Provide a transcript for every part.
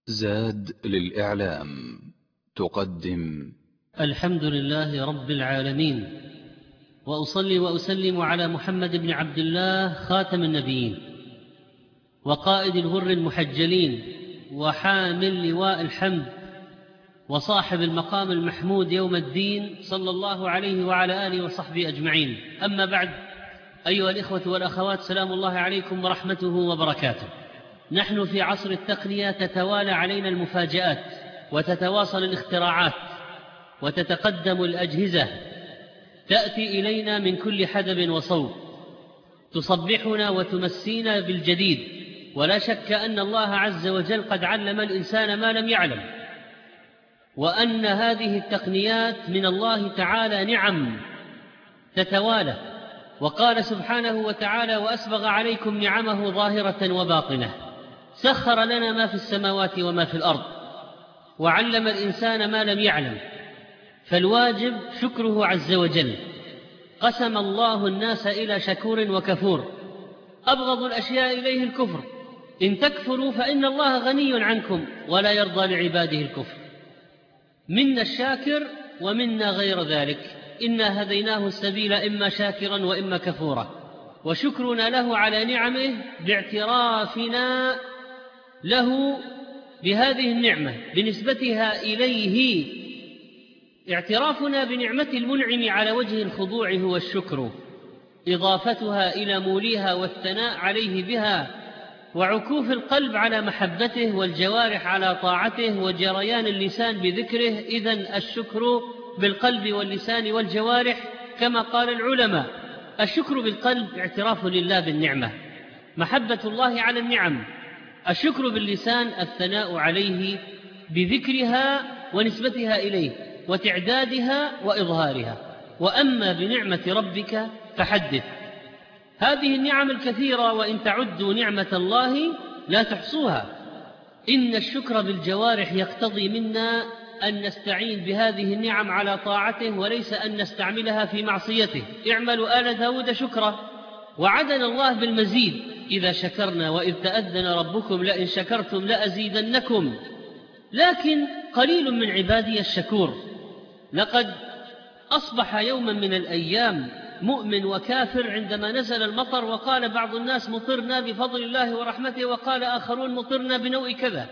زاد للإعلام تقدم. الحمد لله رب العالمين، وأصلي وأسلم على محمد بن عبد الله خاتم النبيين وقائد الغر المحجلين وحامل لواء الحمد وصاحب المقام المحمود يوم الدين، صلى الله عليه وعلى آله وصحبه أجمعين. أما بعد، أيها الإخوة والأخوات، سلام الله عليكم ورحمته وبركاته. نحن في عصر التقنية، تتوالى علينا المفاجآت وتتواصل الاختراعات وتتقدم الأجهزة، تأتي إلينا من كل حدب وصوب، تصبحنا وتمسينا بالجديد. ولا شك أن الله عز وجل قد علم الإنسان ما لم يعلم، وأن هذه التقنيات من الله تعالى نعم تتوالى. وقال سبحانه وتعالى: وأسبغ عليكم نعمه ظاهرة وباطنة، سخر لنا ما في السماوات وما في الأرض، وعلم الإنسان ما لم يعلم، فالواجب شكره عز وجل. قسم الله الناس إلى شكور وكفور، أبغض الأشياء إليه الكفر، إن تكفروا فإن الله غني عنكم ولا يرضى لعباده الكفر. منا الشاكر ومنا غير ذلك، إنا هديناه السبيل إما شاكرا وإما كفورا. وشكرنا له على نعمه باعترافنا له بهذه النعمة بنسبتها إليه. اعترافنا بنعمة المنعم على وجه الخضوع هو الشكر، إضافتها إلى موليها والثناء عليه بها، وعكوف القلب على محبته والجوارح على طاعته وجريان اللسان بذكره. إذن الشكر بالقلب واللسان والجوارح، كما قال العلماء. الشكر بالقلب اعتراف لله بالنعمة، محبة الله على النعم. الشكر باللسان الثناء عليه بذكرها ونسبتها إليه وتعدادها وإظهارها. وأما بنعمة ربك فحدث. هذه النعم الكثيرة، وإن تعدوا نعمة الله لا تحصوها. إن الشكر بالجوارح يقتضي منا أن نستعين بهذه النعم على طاعته، وليس أن نستعملها في معصيته. اعملوا آل داود شكرا. وعدنا الله بالمزيد: إذا شكرنا وإذ تأذن ربكم لئن شكرتم لأزيدنكم. لكن قليل من عبادي الشكور. لقد أصبح يوما من الأيام مؤمن وكافر عندما نزل المطر، وقال بعض الناس: مطرنا بفضل الله ورحمته، وقال آخرون: مطرنا بنوء كذا.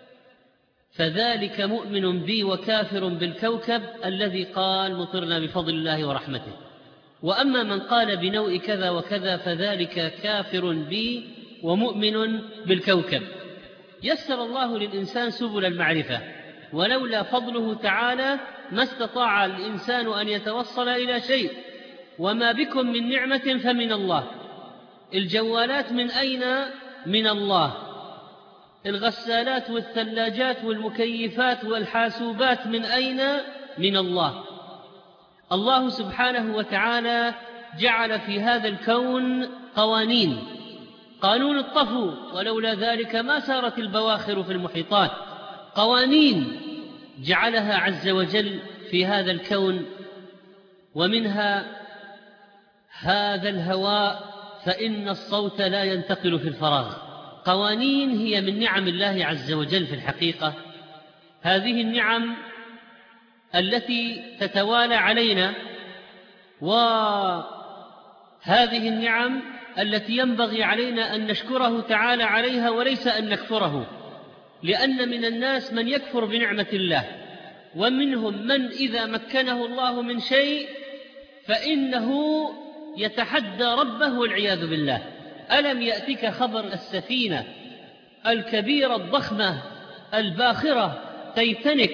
فذلك مؤمن بي وكافر بالكوكب الذي قال: مطرنا بفضل الله ورحمته. وأما من قال بنوء كذا وكذا فذلك كافر بي ومؤمن بالكوكب. يسر الله للإنسان سبل المعرفة، ولولا فضله تعالى ما استطاع الإنسان أن يتوصل إلى شيء. وما بكم من نعمة فمن الله. الجوالات من أين؟ من الله. الغسالات والثلاجات والمكيفات والحاسوبات من أين؟ من الله. الله سبحانه وتعالى جعل في هذا الكون قوانين. قانون الطفو، ولولا ذلك ما سارت البواخر في المحيطات. قوانين جعلها عز وجل في هذا الكون، ومنها هذا الهواء فإن الصوت لا ينتقل في الفراغ. قوانين هي من نعم الله عز وجل في الحقيقة. هذه النعم التي تتوالى علينا، وهذه النعم التي ينبغي علينا أن نشكره تعالى عليها وليس أن نكفره. لأن من الناس من يكفر بنعمة الله، ومنهم من إذا مكنه الله من شيء فإنه يتحدى ربه والعياذ بالله. ألم يأتك خبر السفينة الكبيرة الضخمة الباخرة تيتانيك،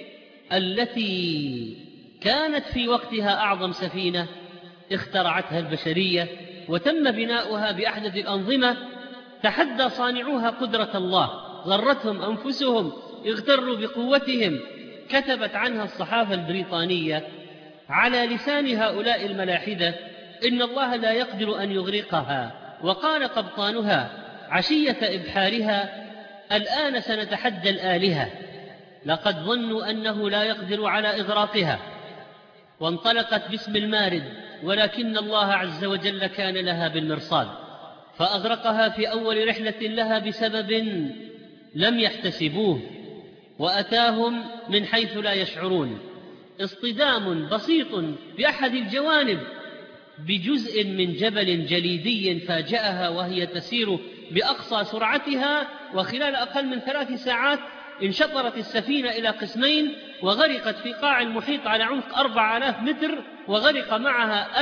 التي كانت في وقتها أعظم سفينة اخترعتها البشرية، وتم بناؤها بأحدث الأنظمة. تحدى صانعوها قدرة الله، غرتهم أنفسهم، اغتروا بقوتهم. كتبت عنها الصحافة البريطانية على لسان هؤلاء الملاحدة: إن الله لا يقدر أن يغرقها. وقال قبطانها عشية إبحارها: الآن سنتحدى الآلهة. لقد ظنوا أنه لا يقدر على إغراقها، وانطلقت باسم المارد، ولكن الله عز وجل كان لها بالمرصاد، فأغرقها في أول رحلة لها بسبب لم يحتسبوه وأتاهم من حيث لا يشعرون. اصطدام بسيط بأحد الجوانب بجزء من جبل جليدي فاجأها وهي تسير بأقصى سرعتها، وخلال أقل من 3 ساعات انشطرت السفينة إلى قسمين وغرقت في قاع المحيط على عمق 4000 متر، وغرق معها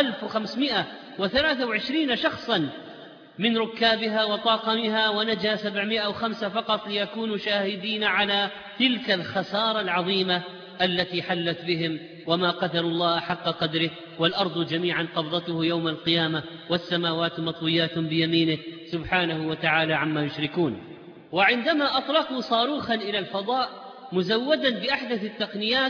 1523 شخصا من ركابها وطاقمها، ونجا 705 فقط ليكونوا شاهدين على تلك الخسارة العظيمة التي حلت بهم. وما قدر الله حق قدره، والأرض جميعا قبضته يوم القيامة والسماوات مطويات بيمينه سبحانه وتعالى عما يشركون. وعندما أطلقوا صاروخا إلى الفضاء مزودا بأحدث التقنيات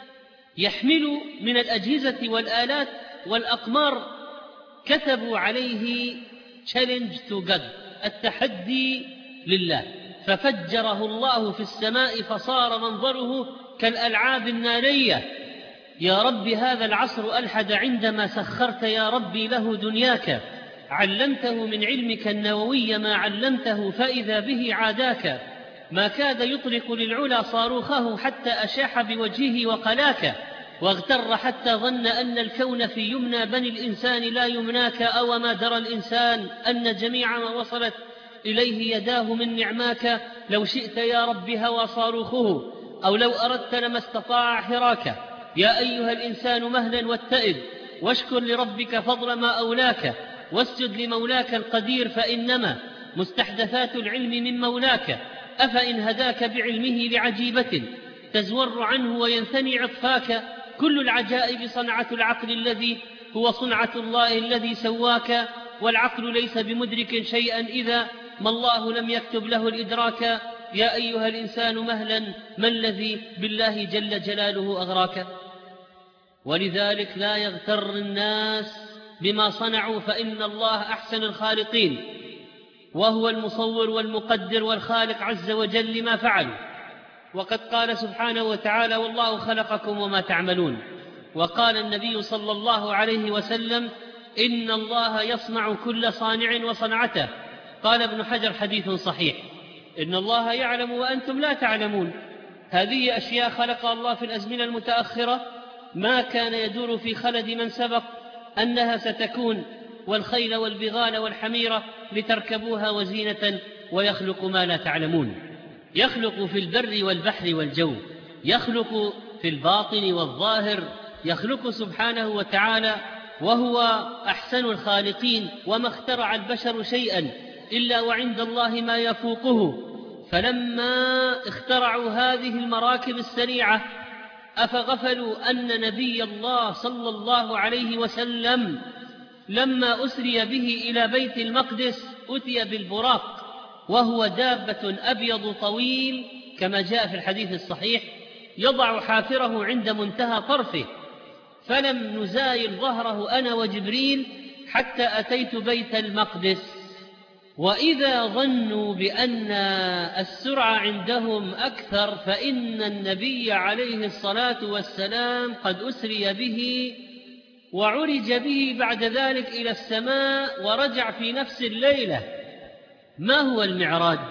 يحمل من الأجهزة والآلات والأقمار، كتبوا عليه Challenge to God، التحدي لله، ففجره الله في السماء فصار منظره كالألعاب النارية. يا رب هذا العصر ألحد عندما سخرت يا ربي له دنياك، علمته من علمك النووي ما علمته فإذا به عاداك، ما كاد يطلق للعلا صاروخه حتى أشاح بوجهه وقلاك، واغتر حتى ظن أن الكون في يمنى بني الإنسان لا يمناك، أو ما درى الإنسان أن جميع ما وصلت إليه يداه من نعماك، لو شئت يا رب هوى صاروخه، أو لو أردت لما استطاع حراك. يا أيها الإنسان مهلا واتئب، واشكر لربك فضل ما أولاك، واسجد لمولاك القدير، فإنما مستحدثات العلم من مولاك، أفإن هداك بعلمه لعجيبة تزور عنه وينثني عطفاك، كل العجائب صنعة العقل الذي هو صنعة الله الذي سواك، والعقل ليس بمدرك شيئا إذا ما الله لم يكتب له الإدراك. يا أيها الإنسان مهلا، ما الذي بالله جل جلاله أغراك؟ ولذلك لا يغتر الناس بما صنعوا، فإن الله أحسن الخالقين، وهو المصور والمقدر والخالق عز وجل لما فعلوا. وقد قال سبحانه وتعالى: والله خلقكم وما تعملون. وقال النبي صلى الله عليه وسلم: إن الله يصنع كل صانع وصنعته. قال ابن حجر: حديث صحيح، إن الله يعلم وأنتم لا تعلمون. هذه أشياء خلقها الله في الأزمنة المتأخرة ما كان يدور في خلد من سبق أنها ستكون، والخيل والبغال والحميرة لتركبوها وزينة، ويخلق ما لا تعلمون. يخلق في البر والبحر والجو، يخلق في الباطن والظاهر، يخلق سبحانه وتعالى، وهو أحسن الخالقين. وما اخترع البشر شيئا إلا وعند الله ما يفوقه. فلما اخترعوا هذه المراكب السريعة أفغفلوا أن نبي الله صلى الله عليه وسلم لما أسري به إلى بيت المقدس أتي بالبراق، وهو دابة أبيض طويل كما جاء في الحديث الصحيح، يضع حافره عند منتهى طرفه، فلم نزايل ظهره أنا وجبريل حتى أتيت بيت المقدس. وإذا ظنوا بأن السرعة عندهم أكثر، فإن النبي عليه الصلاة والسلام قد أسري به وعرج به بعد ذلك إلى السماء ورجع في نفس الليلة. ما هو المعراج؟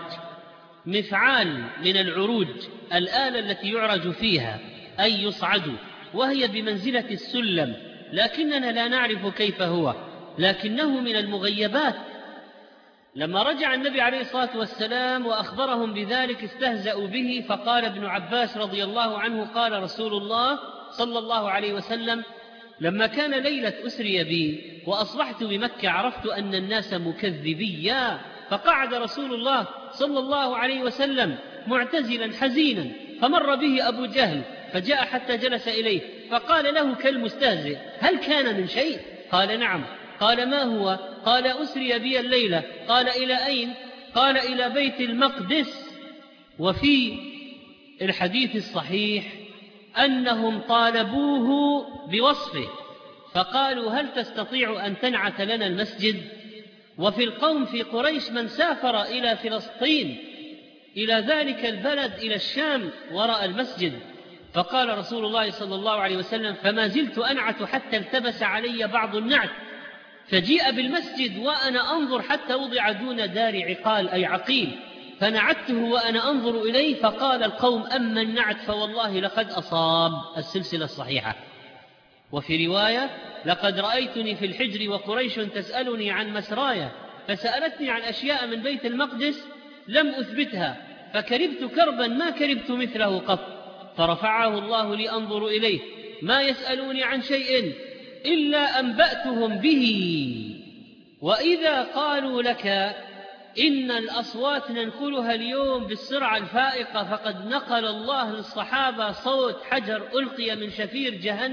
مفعال من العروج، الآلة التي يعرج فيها أي يصعد، وهي بمنزلة السلم، لكننا لا نعرف كيف هو، لكنه من المغيبات. لما رجع النبي عليه الصلاة والسلام وأخبرهم بذلك استهزأوا به، فقال ابن عباس رضي الله عنه: قال رسول الله صلى الله عليه وسلم: لما كان ليلة أسري بي وأصبحت بمكة عرفت أن الناس مكذبيا، فقعد رسول الله صلى الله عليه وسلم معتزلا حزينا، فمر به أبو جهل فجاء حتى جلس إليه، فقال له كالمستهزئ: هل كان من شيء؟ قال: نعم. قال: ما هو؟ قال: أسري بي الليلة. قال: إلى أين؟ قال: إلى بيت المقدس. وفي الحديث الصحيح أنهم طالبوه بوصفه، فقالوا: هل تستطيع أن تنعت لنا المسجد؟ وفي القوم في قريش من سافر إلى فلسطين، إلى ذلك البلد، إلى الشام، ورأى المسجد. فقال رسول الله صلى الله عليه وسلم: فما زلت أنعت حتى التبس علي بعض النعت، فجيء بالمسجد وأنا أنظر حتى وضع دون دار عقال أي عقيل، فنعته وأنا أنظر إليه، فقال القوم: أما النعت فوالله لقد أصاب. السلسلة الصحيحة. وفي رواية: لقد رأيتني في الحجر وقريش تسألني عن مسرايا، فسألتني عن أشياء من بيت المقدس لم أثبتها، فكربت كربا ما كربت مثله قط، فرفعه الله لي أنظر إليه، ما يسألوني عن شيء إلا أنبأتهم به. وإذا قالوا لك إن الأصوات ننقلها اليوم بالسرعة الفائقة، فقد نقل الله للصحابة صوت حجر ألقي من شفير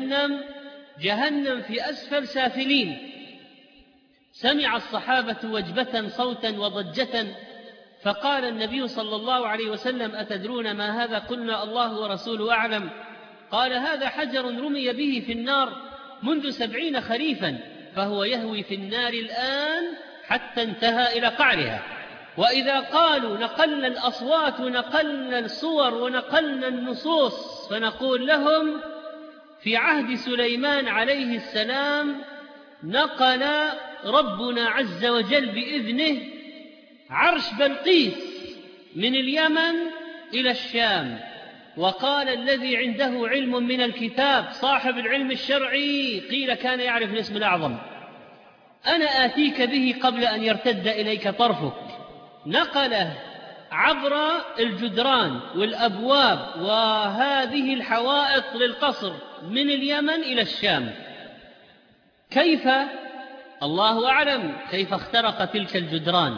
جهنم في أسفل سافلين. سمع الصحابة وجبة صوتا وضجة، فقال النبي صلى الله عليه وسلم: أتدرون ما هذا؟ قلنا: الله ورسوله أعلم. قال: هذا حجر رمي به في النار منذ 70 خريفا، فهو يهوي في النار الآن حتى انتهى إلى قعرها. وإذا قالوا نقلنا الأصوات ونقلنا الصور ونقلنا النصوص، فنقول لهم: في عهد سليمان عليه السلام نقل ربنا عز وجل بإذنه عرش بلقيس من اليمن إلى الشام، وقال الذي عنده علم من الكتاب صاحب العلم الشرعي، قيل كان يعرف الاسم الأعظم: أنا آتيك به قبل أن يرتد إليك طرفك. نقله عبر الجدران والأبواب وهذه الحوائط للقصر من اليمن إلى الشام. كيف؟ الله أعلم كيف اخترق تلك الجدران.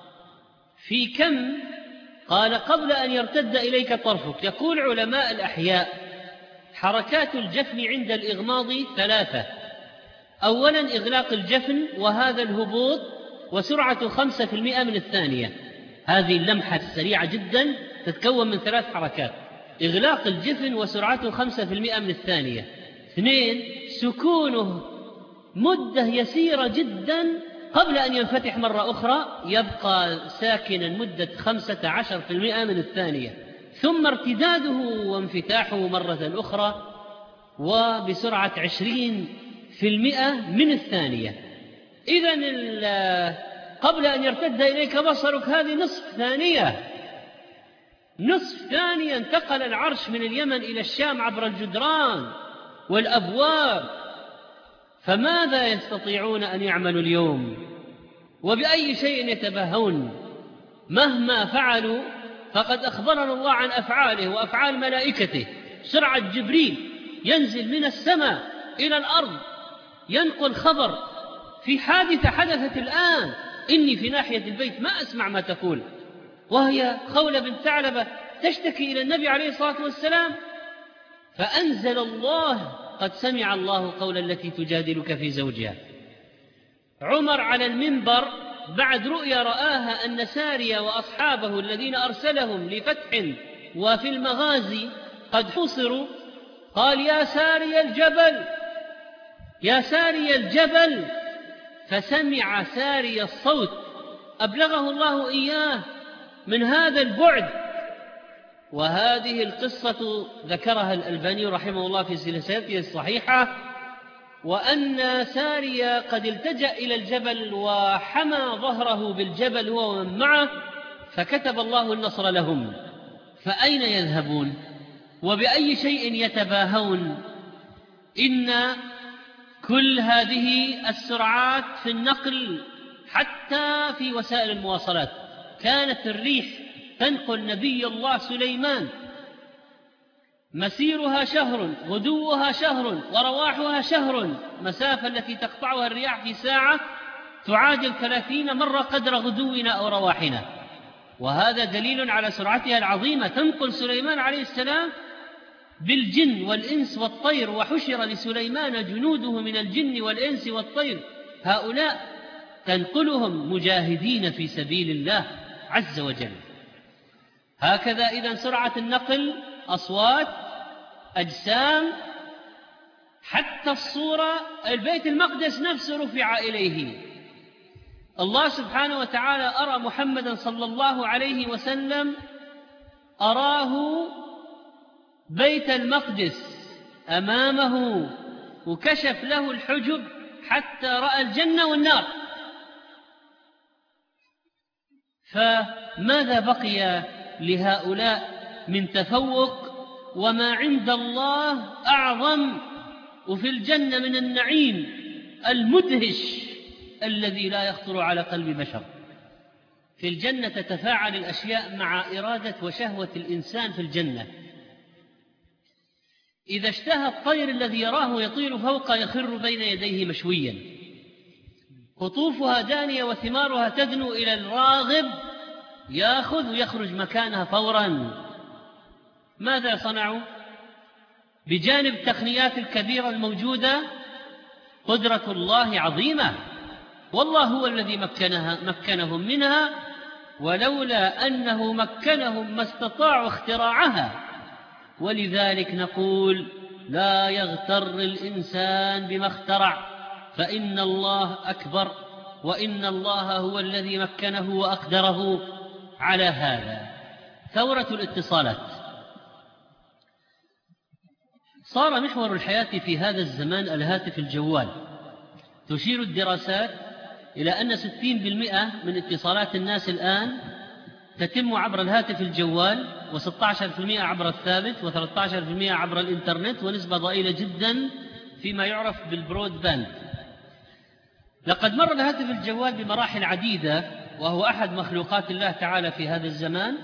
في كم؟ قال: قبل أن يرتد إليك طرفك. يقول علماء الأحياء: حركات الجفن عند الإغماض 3. أولا إغلاق الجفن، وهذا الهبوط، وسرعة 5% من الثانية. هذه اللمحة السريعة جدا تتكون من 3 حركات: إغلاق الجفن وسرعته 5% من الثانية. 2 سكونه مدة يسيرة جدا قبل أن ينفتح مرة أخرى، يبقى ساكنا مدة 15% من الثانية، ثم ارتداده وانفتاحه مرة أخرى وبسرعة 20% من الثانية. إذن قبل أن يرتد إليك بصرك هذه نصف ثانية انتقل العرش من اليمن إلى الشام عبر الجدران والأبواب. فماذا يستطيعون أن يعملوا اليوم؟ وبأي شيء يتباهون؟ مهما فعلوا فقد أخبرنا الله عن أفعاله وأفعال ملائكته. سرعة جبريل ينزل من السماء إلى الأرض ينقل خبر في حادثة حدثت الآن: إني في ناحية البيت ما أسمع ما تقول، وهي خولة بنت ثعلبة تشتكي إلى النبي عليه الصلاة والسلام، فأنزل الله: قد سمع الله قول التي تجادلك في زوجها. عمر على المنبر بعد رؤيا رآها أن سارية وأصحابه الذين أرسلهم لفتح وفي المغازي قد حصروا، قال: يا ساري الجبل، يا ساري الجبل. فسمع ساري الصوت أبلغه الله إياه من هذا البعد. وهذه القصة ذكرها الألباني رحمه الله في سلسلته الصحيحة، وأن سارية قد التجأ إلى الجبل وحمى ظهره بالجبل هو ومن معه، فكتب الله النصر لهم. فأين يذهبون؟ وبأي شيء يتباهون؟ إن كل هذه السرعات في النقل حتى في وسائل المواصلات. كانت الريح تنقل نبي الله سليمان مسيرها شهر، غدوها شهر، ورواحها شهر. مسافة التي تقطعها الرياح في ساعة تعادل 30 مرة قدر غدونا أو رواحنا، وهذا دليل على سرعتها العظيمة. تنقل سليمان عليه السلام بالجن والإنس والطير، وحشر لسليمان جنوده من الجن والإنس والطير، هؤلاء تنقلهم مجاهدين في سبيل الله عز وجل. هكذا إذن سرعة النقل، أصوات، أجسام، حتى الصورة. البيت المقدس نفسه رفع إليه. الله سبحانه وتعالى أرى محمدا صلى الله عليه وسلم، أراه بيت المقدس أمامه، وكشف له الحجب حتى رأى الجنة والنار. فماذا بقي لهؤلاء من تفوق وما عند الله أعظم وفي الجنة من النعيم المدهش الذي لا يخطر على قلب بشر. في الجنة تتفاعل الأشياء مع إرادة وشهوة الإنسان في الجنة. إذا اشتهى الطير الذي يراه يطير فوق يخر بين يديه مشويا، قطوفها دانية وثمارها تدنو إلى الراغب يأخذ ويخرج مكانها فورا. ماذا صنعوا؟ بجانب التقنيات الكبيرة الموجودة قدرة الله عظيمة، والله هو الذي مكنهم منها، ولولا أنه مكنهم ما استطاعوا اختراعها. ولذلك نقول لا يغتر الإنسان بما اخترع، فإن الله أكبر، وإن الله هو الذي مكنه وأقدره على هذا. ثورة الاتصالات صار محور الحياة في هذا الزمان الهاتف الجوال. تشير الدراسات إلى أن 60% من اتصالات الناس الآن تتم عبر الهاتف الجوال، و16% عبر الثابت، و13% عبر الإنترنت، ونسبة ضئيلة جدا فيما يعرف بالبرود باند. لقد مر الهاتف الجوال بمراحل عديدة، وهو أحد مخلوقات الله تعالى في هذا الزمان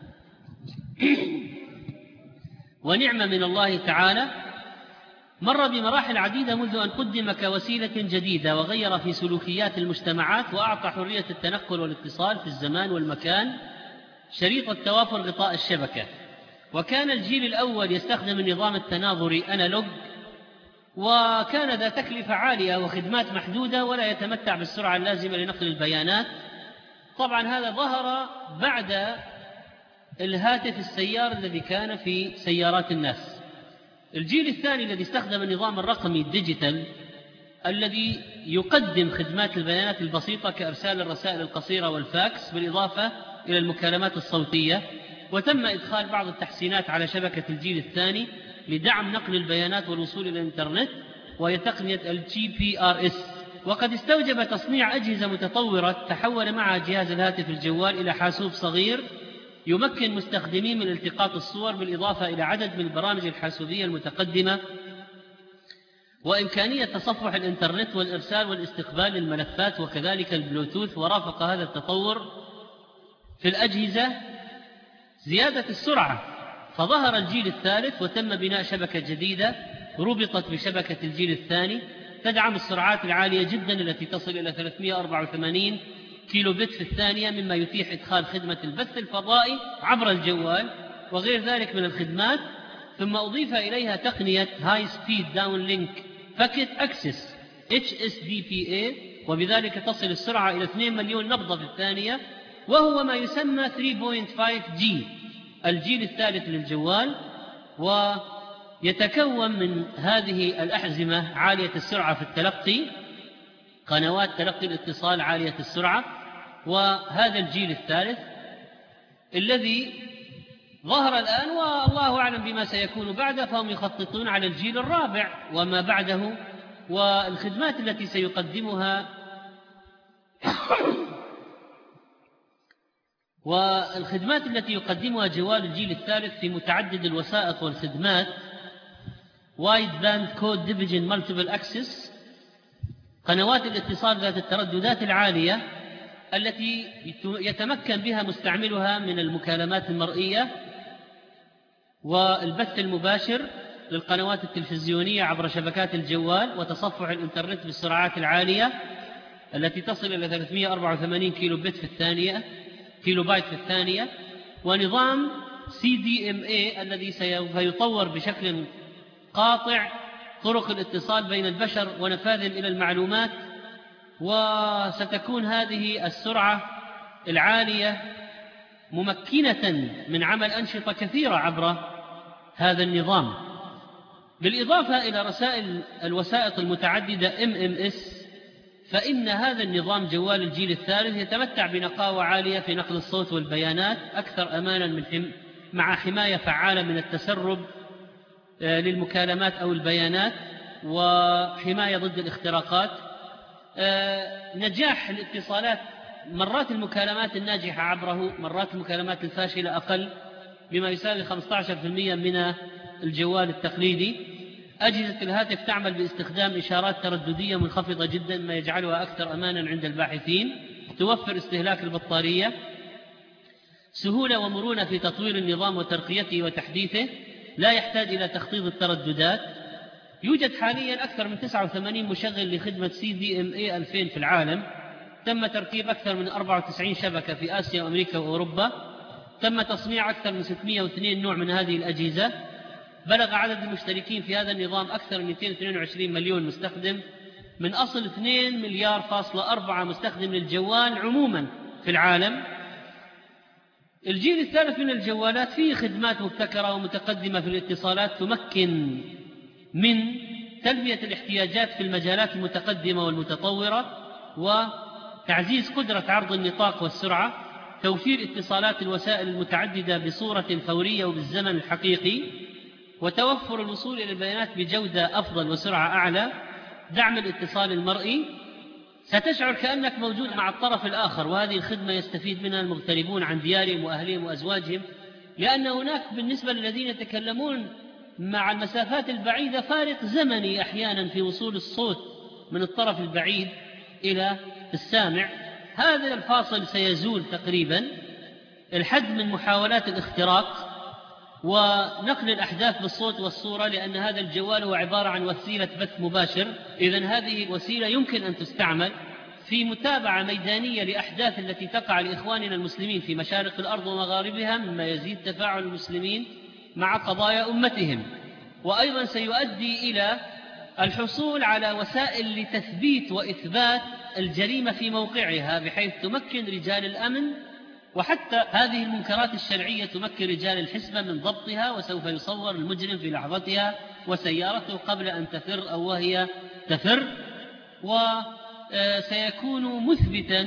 ونعمة من الله تعالى. مر بمراحل عديدة منذ أن قدم كوسيلة جديدة وغير في سلوكيات المجتمعات، وأعطى حرية التنقل والاتصال في الزمان والمكان شريط التوافر غطاء الشبكة. وكان الجيل الأول يستخدم النظام التناظري أنالوج، وكان ذا تكلفة عالية وخدمات محدودة، ولا يتمتع بالسرعة اللازمة لنقل البيانات. طبعا هذا ظهر بعد الهاتف السيار الذي كان في سيارات الناس. الجيل الثاني الذي استخدم النظام الرقمي الديجيتال الذي يقدم خدمات البيانات البسيطة كإرسال الرسائل القصيرة والفاكس، بالإضافة إلى المكالمات الصوتية. وتم إدخال بعض التحسينات على شبكة الجيل الثاني لدعم نقل البيانات والوصول إلى الإنترنت، وهي تقنية GPRS. وقد استوجب تصنيع أجهزة متطورة تحول معها جهاز الهاتف الجوال إلى حاسوب صغير يمكن مستخدميه من التقاط الصور، بالإضافة إلى عدد من البرامج الحاسوبية المتقدمة وإمكانية تصفح الإنترنت والإرسال والاستقبال للملفات، وكذلك البلوتوث. ورافق هذا التطور في الأجهزة زيادة السرعة، فظهر الجيل الثالث وتم بناء شبكة جديدة ربطت بشبكة الجيل الثاني تدعم السرعات العالية جدا التي تصل إلى 384 كيلو بت في الثانية، مما يتيح إدخال خدمة البث الفضائي عبر الجوال وغير ذلك من الخدمات. ثم أضيف إليها تقنية High Speed Downlink Packet Access HSDPA، وبذلك تصل السرعة إلى 2 مليون نبضة في الثانية، وهو ما يسمى 3.5G الجيل الثالث للجوال. ويتكون من هذه الأحزمة عالية السرعة في التلقي، قنوات تلقي الاتصال عالية السرعة. وهذا الجيل الثالث الذي ظهر الآن، والله أعلم بما سيكون بعده، فهم يخططون على الجيل الرابع وما بعده، والخدمات التي سيقدمها جوال الجيل الثالث في متعدد الوسائط والخدمات Wide Band Code Division Multiple Access، قنوات الاتصال ذات الترددات العالية التي يتمكن بها مستعملها من المكالمات المرئية والبث المباشر للقنوات التلفزيونية عبر شبكات الجوال، وتصفح الإنترنت بالسرعات العالية التي تصل إلى 384 كيلو بايت في الثانية، ونظام CDMA الذي سوف يطور بشكل قاطع طرق الاتصال بين البشر ونفاذهم إلى المعلومات. وستكون هذه السرعة العالية ممكنة من عمل أنشطة كثيرة عبر هذا النظام، بالإضافة إلى الوسائط المتعددة MMS. فإن هذا النظام جوال الجيل الثالث يتمتع بنقاوة عالية في نقل الصوت والبيانات، أكثر أمانا مع حماية فعالة من التسرب للمكالمات أو البيانات، وحماية ضد الاختراقات. نجاح الاتصالات مرات المكالمات الناجحة عبره، مرات المكالمات الفاشلة أقل، بما يساوي 15% من الجوال التقليدي. أجهزة الهاتف تعمل باستخدام إشارات ترددية منخفضة جدا، ما يجعلها أكثر أمانا عند الباحثين. توفر استهلاك البطارية. سهولة ومرونة في تطوير النظام وترقيته وتحديثه، لا يحتاج إلى تخطيط الترددات. يوجد حاليا أكثر من 89 مشغل لخدمة CDMA 2000 في العالم. تم تركيب أكثر من 94 شبكة في آسيا وأمريكا وأوروبا. تم تصنيع أكثر من 602 نوع من هذه الأجهزة. بلغ عدد المشتركين في هذا النظام أكثر من 222 مليون مستخدم، من أصل 2 مليار فاصلة 4 مستخدم للجوال عموما في العالم. الجيل الثالث من الجوالات فيه خدمات مبتكرة ومتقدمة في الاتصالات، تمكن من تلبية الاحتياجات في المجالات المتقدمة والمتطورة، وتعزيز قدرة عرض النطاق والسرعة، توفير اتصالات الوسائل المتعددة بصورة فورية وبالزمن الحقيقي، وتوفر الوصول إلى البيانات بجودة أفضل وسرعة أعلى، دعم الاتصال المرئي. ستشعر كأنك موجود مع الطرف الآخر، وهذه الخدمة يستفيد منها المغتربون عن ديارهم وأهلهم وأزواجهم، لأن هناك بالنسبة للذين يتكلمون مع المسافات البعيدة فارق زمني أحيانا في وصول الصوت من الطرف البعيد إلى السامع. هذا الفاصل سيزول تقريبا. الحد من محاولات الاختراق ونقل الأحداث بالصوت والصورة، لأن هذا الجوال هو عبارة عن وسيلة بث مباشر، إذن هذه الوسيلة يمكن أن تستعمل في متابعة ميدانية لأحداث التي تقع لإخواننا المسلمين في مشارق الأرض ومغاربها، مما يزيد تفاعل المسلمين مع قضايا أمتهم. وأيضا سيؤدي إلى الحصول على وسائل لتثبيت وإثبات الجريمة في موقعها، بحيث تمكن رجال الأمن وحتى هذه المنكرات الشرعية تمكن رجال الحسبة من ضبطها، وسوف يصور المجرم في لحظتها وسيارته قبل أن تفر أو وهي تفر، وسيكون مثبتا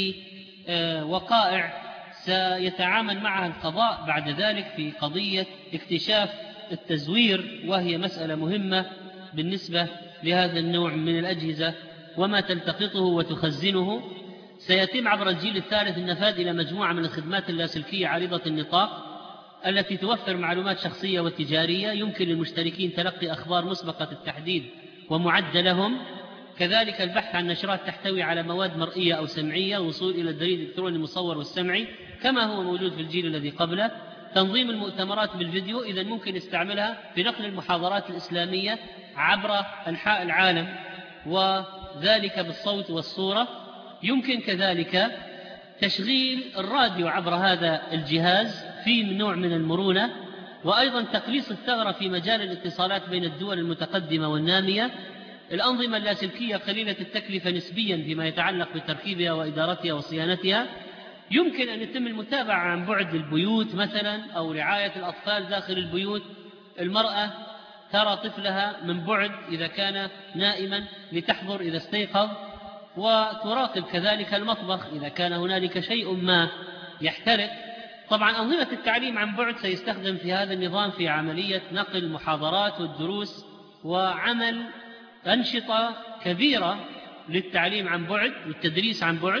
لوقائع سيتعامل معها القضاء بعد ذلك في قضية اكتشاف التزوير، وهي مسألة مهمة بالنسبة لهذا النوع من الأجهزة وما تلتقطه وتخزنه. سيتم عبر الجيل الثالث النفاذ إلى مجموعة من الخدمات اللاسلكية عريضة النطاق التي توفر معلومات شخصية وتجارية، يمكن للمشتركين تلقي أخبار مسبقة التحديد ومعدة لهم، كذلك البحث عن نشرات تحتوي على مواد مرئية أو سمعية، وصول إلى البريد الإلكتروني المصور والسمعي كما هو موجود في الجيل الذي قبله، تنظيم المؤتمرات بالفيديو، إذا ممكن استعملها في نقل المحاضرات الإسلامية عبر أنحاء العالم وذلك بالصوت والصورة. يمكن كذلك تشغيل الراديو عبر هذا الجهاز في نوع من المرونة، وأيضا تقليص الثغرة في مجال الاتصالات بين الدول المتقدمة والنامية. الأنظمة اللاسلكية قليلة التكلفة نسبيا فيما يتعلق بتركيبها وإدارتها وصيانتها. يمكن أن يتم المتابعة عن بعد البيوت مثلا، أو رعاية الأطفال داخل البيوت. المرأة ترى طفلها من بعد إذا كان نائما لتحضر إذا استيقظ، وتراقب كذلك المطبخ إذا كان هنالك شيء ما يحترق. طبعا أنظمة التعليم عن بعد سيستخدم في هذا النظام في عملية نقل المحاضرات والدروس وعمل أنشطة كبيرة للتعليم عن بعد والتدريس عن بعد.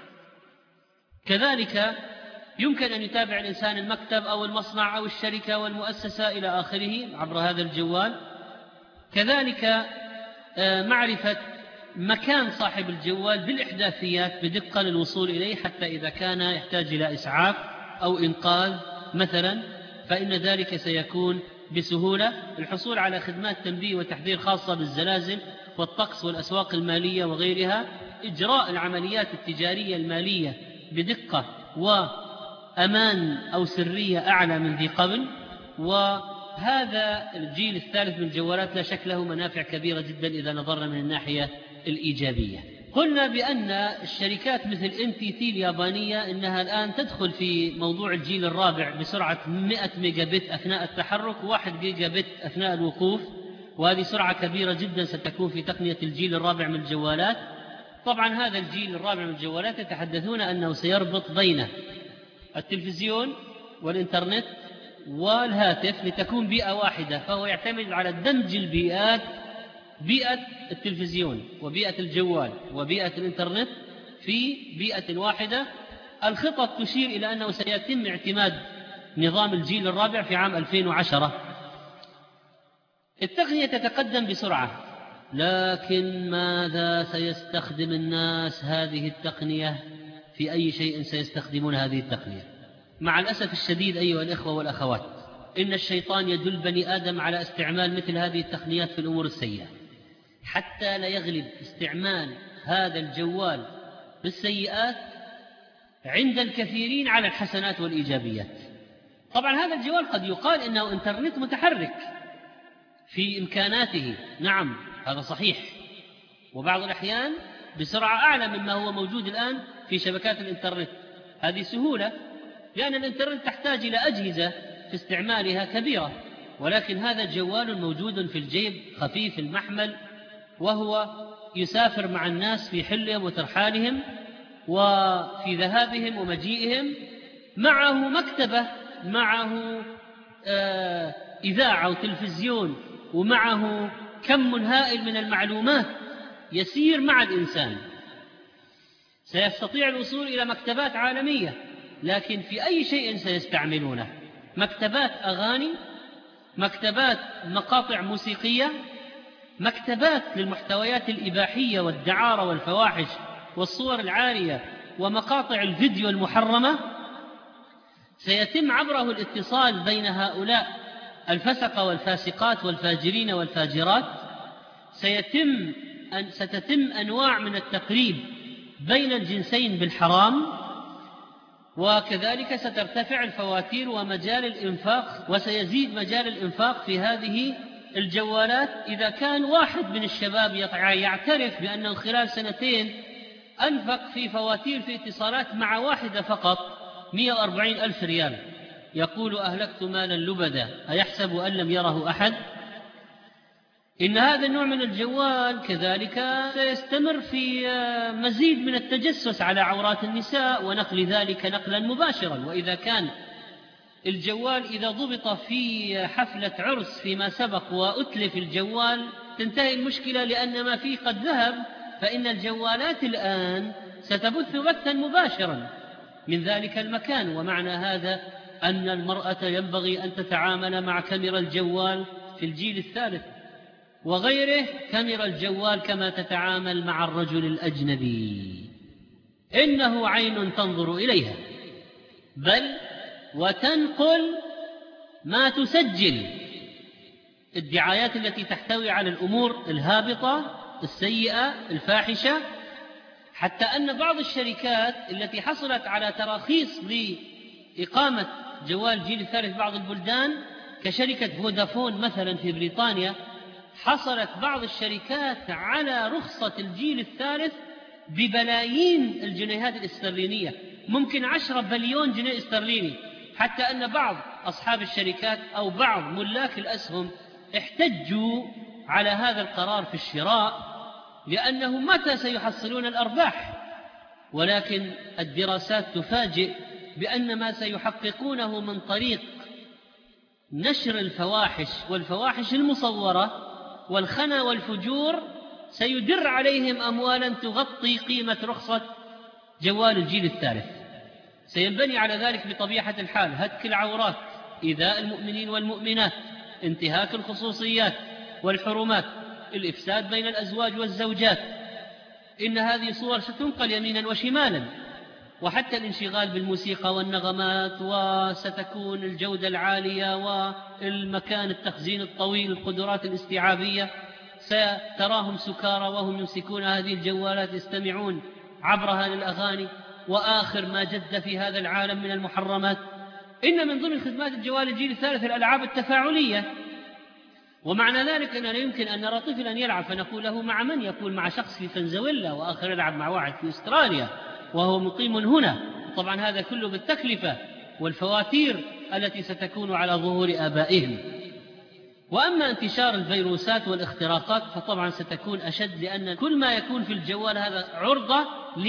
كذلك يمكن أن يتابع الإنسان المكتب أو المصنع أو الشركة والمؤسسة إلى آخره عبر هذا الجوال. كذلك معرفة مكان صاحب الجوال بالإحداثيات بدقة للوصول إليه، حتى إذا كان يحتاج إلى إسعاف أو إنقاذ مثلا فإن ذلك سيكون بسهولة. الحصول على خدمات تنبيه وتحذير خاصة بالزلازل والطقس والأسواق المالية وغيرها. إجراء العمليات التجارية المالية بدقة وأمان أو سرية أعلى من ذي قبل. وهذا الجيل الثالث من الجوالات لا شك له منافع كبيرة جدا إذا نظرنا من الناحية الإيجابية. قلنا بأن الشركات مثل NTT اليابانية إنها الآن تدخل في موضوع الجيل الرابع بسرعة 100 ميجا بت أثناء التحرك و1 جيجا بت أثناء الوقوف، وهذه سرعة كبيرة جدا ستكون في تقنية الجيل الرابع من الجوالات. طبعا هذا الجيل الرابع من الجوالات يتحدثون أنه سيربط بين التلفزيون والإنترنت والهاتف لتكون بيئة واحدة، فهو يعتمد على دمج البيئات، بيئة التلفزيون وبيئة الجوال وبيئة الإنترنت في بيئة واحدة. الخطط تشير إلى أنه سيتم اعتماد نظام الجيل الرابع في عام 2010. التقنية تتقدم بسرعة، لكن ماذا سيستخدم الناس هذه التقنية؟ في أي شيء سيستخدمون هذه التقنية؟ مع الأسف الشديد أيها الإخوة والأخوات، إن الشيطان يدل بني آدم على استعمال مثل هذه التقنيات في الأمور السيئة، حتى لا يغلب استعمال هذا الجوال بالسيئات عند الكثيرين على الحسنات والإيجابيات. طبعا هذا الجوال قد يقال إنه إنترنت متحرك في إمكاناته، نعم هذا صحيح، وبعض الأحيان بسرعة أعلى مما هو موجود الآن في شبكات الإنترنت. هذه سهولة، لأن الإنترنت تحتاج إلى أجهزة في استعمالها كبيرة، ولكن هذا جوال موجود في الجيب خفيف المحمل، وهو يسافر مع الناس في حلهم وترحالهم وفي ذهابهم ومجيئهم. معه مكتبة، معه إذاعة وتلفزيون، ومعه كم هائل من المعلومات يسير مع الإنسان. سيستطيع الوصول إلى مكتبات عالمية، لكن في أي شيء سيستعملونه؟ مكتبات أغاني، مكتبات مقاطع موسيقية، مكتبات للمحتويات الإباحية والدعارة والفواحش والصور العارية ومقاطع الفيديو المحرمة. سيتم عبره الاتصال بين هؤلاء الفسقة والفاسقات والفاجرين والفاجرات. ستتم أنواع من التقريب بين الجنسين بالحرام، وكذلك سترتفع الفواتير ومجال الإنفاق، وسيزيد مجال الإنفاق في هذه الجوالات. إذا كان واحد من الشباب يعترف بأنه خلال 2 أنفق في فواتير في اتصالات مع واحدة فقط 140,000 ريال، يقول أهلكت مالا لبدا، أيحسب أن لم يره أحد؟ إن هذا النوع من الجوال كذلك سيستمر في مزيد من التجسس على عورات النساء ونقل ذلك نقلا مباشرا. وإذا كان الجوال إذا ضبط في حفلة عرس فيما سبق وأتلف الجوال تنتهي المشكلة، لأن ما فيه قد ذهب، فإن الجوالات الآن ستبث بثا مباشرا من ذلك المكان. ومعنى هذا أن المرأة ينبغي أن تتعامل مع كاميرا الجوال في الجيل الثالث وغيره، كاميرا الجوال كما تتعامل مع الرجل الأجنبي، إنه عين تنظر إليها، بل وتنقل ما تسجل، الدعايات التي تحتوي على الأمور الهابطة السيئة الفاحشة. حتى أن بعض الشركات التي حصلت على تراخيص لإقامة جوال الجيل الثالث بعض البلدان كشركة فودافون مثلا في بريطانيا، حصلت بعض الشركات على رخصة الجيل الثالث ببلايين الجنيهات الاسترلينية، ممكن 10 بليون جنيه استرليني. حتى أن بعض أصحاب الشركات أو بعض ملاك الأسهم احتجوا على هذا القرار في الشراء، لأنه متى سيحصلون الأرباح؟ ولكن الدراسات تفاجئ بأن ما سيحققونه من طريق نشر الفواحش والفواحش المصورة والخنا والفجور سيدر عليهم أموالا تغطي قيمة رخصة جوال الجيل الثالث. سينبني على ذلك بطبيعة الحال هتك العورات، إيذاء المؤمنين والمؤمنات، انتهاك الخصوصيات والحرمات، الإفساد بين الأزواج والزوجات. إن هذه صور ستنقل يمينا وشمالا، وحتى الانشغال بالموسيقى والنغمات، وستكون الجودة العالية والمكان التخزين الطويل، القدرات الاستيعابية. ستراهم سكارى وهم يمسكون هذه الجوالات يستمعون عبرها للأغاني وآخر ما جد في هذا العالم من المحرمات. إن من ضمن خدمات الجوال الجيل الثالث الألعاب التفاعلية، ومعنى ذلك أننا يمكن أن نرى طفلا يلعب فنقول له مع من؟ يقول مع شخص في فنزويلا، وآخر يلعب مع واحد في أستراليا وهو مقيم هنا. طبعا هذا كله بالتكلفة والفواتير التي ستكون على ظهور آبائهم. وأما انتشار الفيروسات والاختراقات فطبعا ستكون أشد، لأن كل ما يكون في الجوال هذا عرضة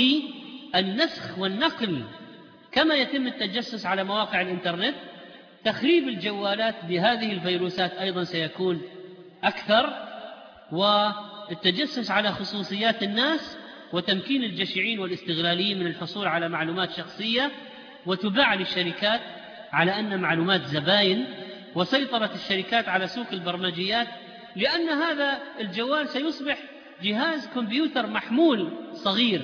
للنسخ والنقل. كما يتم التجسس على مواقع الإنترنت، تخريب الجوالات بهذه الفيروسات أيضا سيكون أكثر، والتجسس على خصوصيات الناس وتمكين الجشعين والاستغلاليين من الحصول على معلومات شخصية وتباع للشركات على أن معلومات زباين، وسيطرة الشركات على سوق البرمجيات، لأن هذا الجوال سيصبح جهاز كمبيوتر محمول صغير،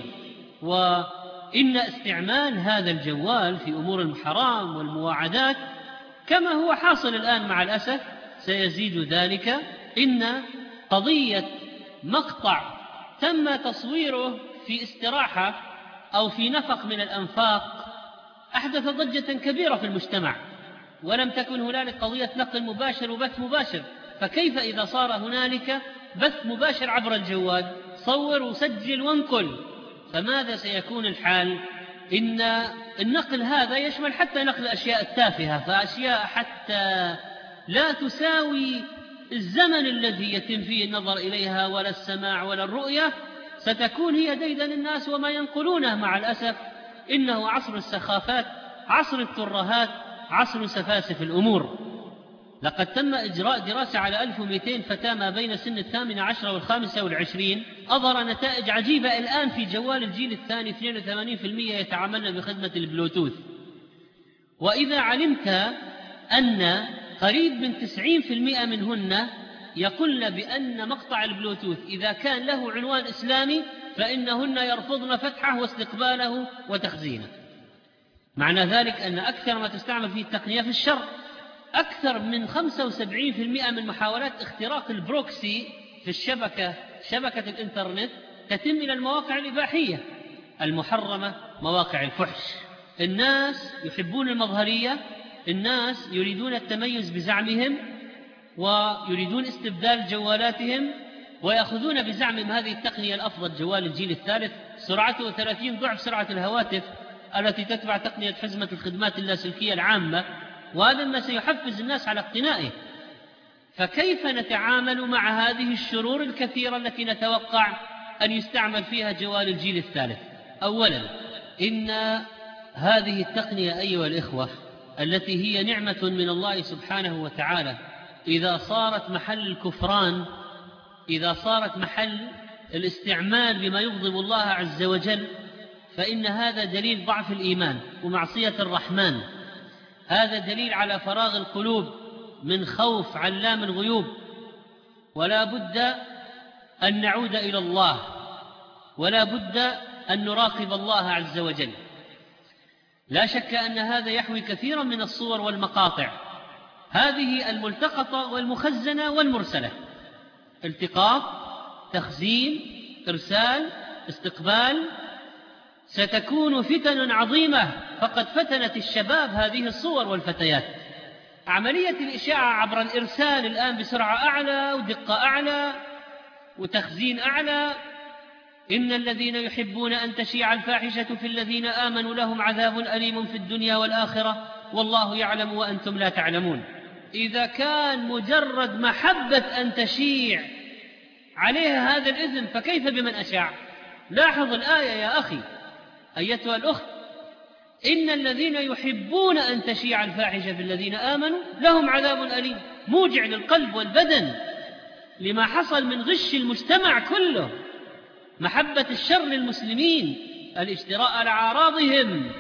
وإن استعمال هذا الجوال في أمور الحرام والمواعدات كما هو حاصل الآن مع الأسف سيزيد ذلك. إن قضية مقطع تم تصويره في استراحة أو في نفق من الأنفاق أحدث ضجة كبيرة في المجتمع، ولم تكن هنالك قضية نقل مباشر وبث مباشر، فكيف إذا صار هنالك بث مباشر عبر الجوال؟ صور وسجل وانقل، فماذا سيكون الحال؟ إن النقل هذا يشمل حتى نقل الأشياء التافهة، فأشياء حتى لا تساوي الزمن الذي يتم فيه النظر إليها ولا السماع ولا الرؤية، ستكون هي ديدن الناس وما ينقلونه. مع الأسف إنه عصر السخافات، عصر الترهات، عصر سفاسف الأمور. لقد تم إجراء دراسة على 1200 فتاة ما بين سن 18 و25، أظهر نتائج عجيبة الآن في جوال الجيل الثاني 82% يتعاملن بخدمة البلوتوث. وإذا علمت أن قريب من 90% منهن يقولن بأن مقطع البلوتوث إذا كان له عنوان إسلامي فإنهن يرفضن فتحه واستقباله وتخزينه. معنى ذلك أن أكثر ما تستعمل فيه التقنية في الشر. أكثر من 75% من محاولات اختراق البروكسي في شبكة الإنترنت تتم إلى المواقع الإباحية المحرمة، مواقع الفحش. الناس يحبون المظهرية، الناس يريدون التميز بزعمهم، ويريدون استبدال جوالاتهم، ويأخذون بزعمهم هذه التقنية الأفضل، جوال الجيل الثالث سرعته 30 ضعف سرعة الهواتف التي تتبع تقنية حزمة الخدمات اللاسلكية العامة، وهذا ما سيحفز الناس على اقتنائه. فكيف نتعامل مع هذه الشرور الكثيرة التي نتوقع أن يستعمل فيها جوال الجيل الثالث؟ أولا، إن هذه التقنية أيها الإخوة التي هي نعمة من الله سبحانه وتعالى، إذا صارت محل الكفران، إذا صارت محل الاستعمال بما يغضب الله عز وجل، فإن هذا دليل ضعف الإيمان ومعصية الرحمن. هذا دليل على فراغ القلوب من خوف علام الغيوب. ولا بد أن نعود إلى الله، ولا بد أن نراقب الله عز وجل. لا شك أن هذا يحوي كثيرا من الصور والمقاطع، هذه الملتقطة والمخزنة والمرسلة، التقاط، تخزين، إرسال، استقبال. ستكون فتن عظيمة، فقد فتنت الشباب هذه الصور والفتيات. عملية الإشاعة عبر الإرسال الآن بسرعة أعلى ودقة أعلى وتخزين أعلى. إن الذين يحبون أن تشيع الفاحشة في الذين آمنوا لهم عذاب أليم في الدنيا والآخرة والله يعلم وأنتم لا تعلمون. إذا كان مجرد محبة أن تشيع عليها هذا الإذن، فكيف بمن أشاع؟ لاحظ الآية يا أخي أيتها الأخت، إن الذين يحبون أن تشيع الفاحشة في الذين آمنوا لهم عذاب أليم، موجع للقلب والبدن لما حصل من غش المجتمع كله، محبة الشر للمسلمين، الاجتراء على أعراضهم.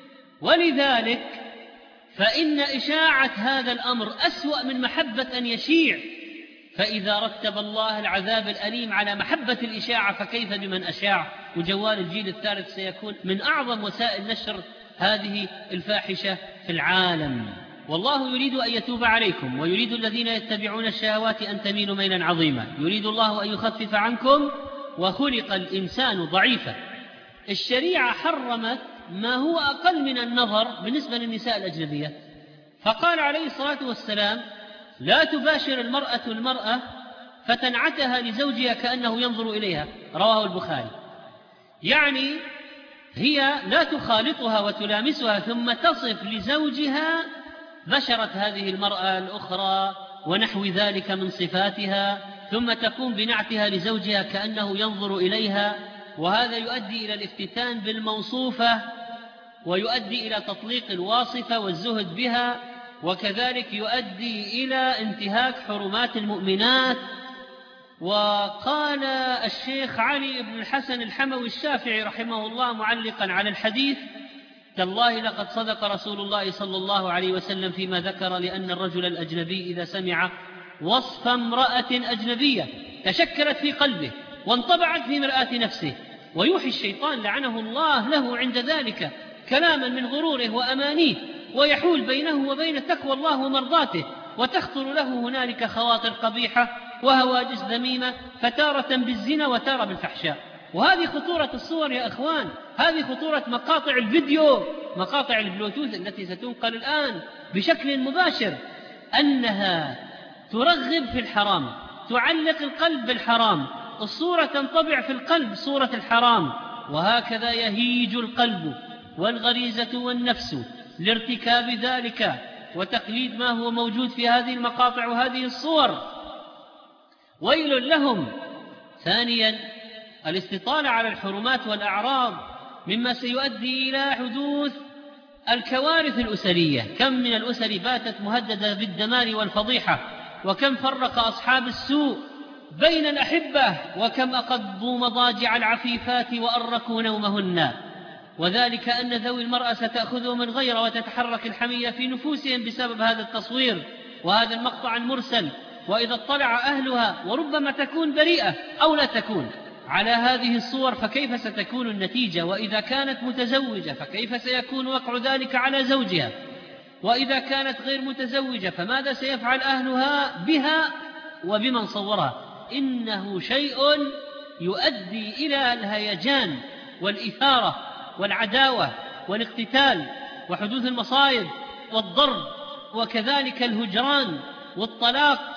ولذلك فإن إشاعة هذا الأمر أسوأ من محبة أن يشيع. فإذا رتب الله العذاب الأليم على محبة الإشاعة فكيف بمن أشاع؟ وجوال الجيل الثالث سيكون من أعظم وسائل نشر هذه الفاحشة في العالم. والله يريد أن يتوب عليكم، ويريد الذين يتبعون الشهوات أن تميلوا ميلا عظيما، يريد الله أن يخفف عنكم وخلق الإنسان ضعيفا. الشريعة حرمت ما هو أقل من النظر بالنسبة للنساء الأجنبية، فقال عليه الصلاة والسلام: لا تباشر المرأة فتنعتها لزوجها كأنه ينظر إليها، رواه البخاري. يعني هي لا تخالطها وتلامسها ثم تصف لزوجها بشرة هذه المرأة الأخرى ونحو ذلك من صفاتها، ثم تقوم بنعتها لزوجها كأنه ينظر إليها، وهذا يؤدي إلى الافتتان بالموصوفة، ويؤدي إلى تطليق الواصفة والزهد بها، وكذلك يؤدي إلى انتهاك حرمات المؤمنات. وقال الشيخ علي بن الحسن الحموي الشافعي رحمه الله معلقا على الحديث: تالله لقد صدق رسول الله صلى الله عليه وسلم فيما ذكر، لأن الرجل الأجنبي إذا سمع وصف امرأة أجنبية تشكلت في قلبه وانطبعت في مرآة نفسه، ويوحي الشيطان لعنه الله له عند ذلك كلاما من غروره وأمانيه، ويحول بينه وبين تقوى الله ومرضاته، وتخطر له هنالك خواطر قبيحة وهواجس ذميمة، فتارة بالزنا وتارة بالفحشاء. وهذه خطورة الصور يا أخوان، هذه خطورة مقاطع الفيديو، مقاطع البلوتوث التي ستنقل الآن بشكل مباشر، أنها ترغب في الحرام، تعلق القلب بالحرام، الصورة تنطبع في القلب صورة الحرام، وهكذا يهيج القلب والغريزة والنفس لارتكاب ذلك وتقليد ما هو موجود في هذه المقاطع وهذه الصور. ويل لهم. ثانيا، الاستطالة على الحرمات والأعراض مما سيؤدي إلى حدوث الكوارث الأسرية. كم من الأسر باتت مهددة بالدمار والفضيحة، وكم فرق أصحاب السوء بين الأحبة، وكم أقضوا مضاجع العفيفات وأركوا نومهن، وذلك أن ذوي المرأة ستأخذهم الغيرة وتتحرك الحمية في نفوسهم بسبب هذا التصوير وهذا المقطع المرسل. وإذا اطلع أهلها، وربما تكون بريئة أو لا تكون، على هذه الصور، فكيف ستكون النتيجة؟ وإذا كانت متزوجة فكيف سيكون وقع ذلك على زوجها؟ وإذا كانت غير متزوجة فماذا سيفعل أهلها بها وبمن صورها؟ إنه شيء يؤدي إلى الهيجان والإثارة والعداوة والاقتتال وحدوث المصائب والضرب، وكذلك الهجران والطلاق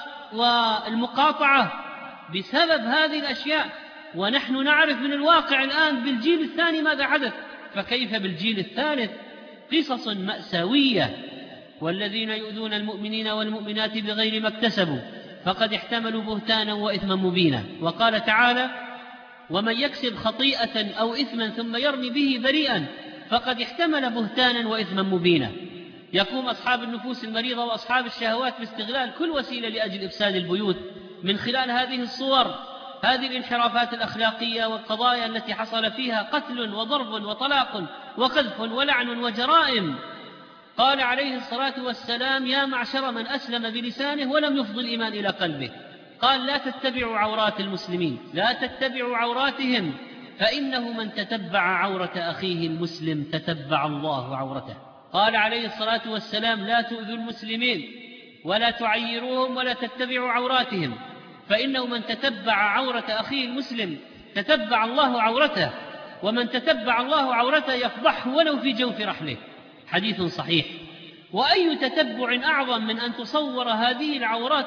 والمقاطعة بسبب هذه الأشياء. ونحن نعرف من الواقع الآن بالجيل الثاني ماذا حدث، فكيف بالجيل الثالث؟ قصص مأساوية. والذين يؤذون المؤمنين والمؤمنات بغير ما اكتسبوا فقد احتملوا بهتانا وإثما مبينا. وقال تعالى: ومن يكسب خطيئة أو إثما ثم يرمي به بريئا فقد احتمل بهتانا وإثما مبينا. يقوم أصحاب النفوس المريضة وأصحاب الشهوات باستغلال كل وسيلة لأجل إفساد البيوت من خلال هذه الصور، هذه الانحرافات الأخلاقية والقضايا التي حصل فيها قتل وضرب وطلاق وقذف ولعن وجرائم. قال عليه الصلاة والسلام: يا معشر من أسلم بلسانه ولم يفض الإيمان إلى قلبه، قال: لا تتبعوا عورات المسلمين، لا تتبعوا عوراتهم، فإنه من تتبع عورة أخيه المسلم تتبع الله عورته. قال عليه الصلاة والسلام: لا تؤذوا المسلمين ولا تعيروهم ولا تتبعوا عوراتهم، فإنه من تتبع عورة أخيه المسلم تتبع الله عورته، ومن تتبع الله عورته يفضحه ولو في جوف رحله. حديث صحيح. وأي تتبع أعظم من أن تصور هذه العورات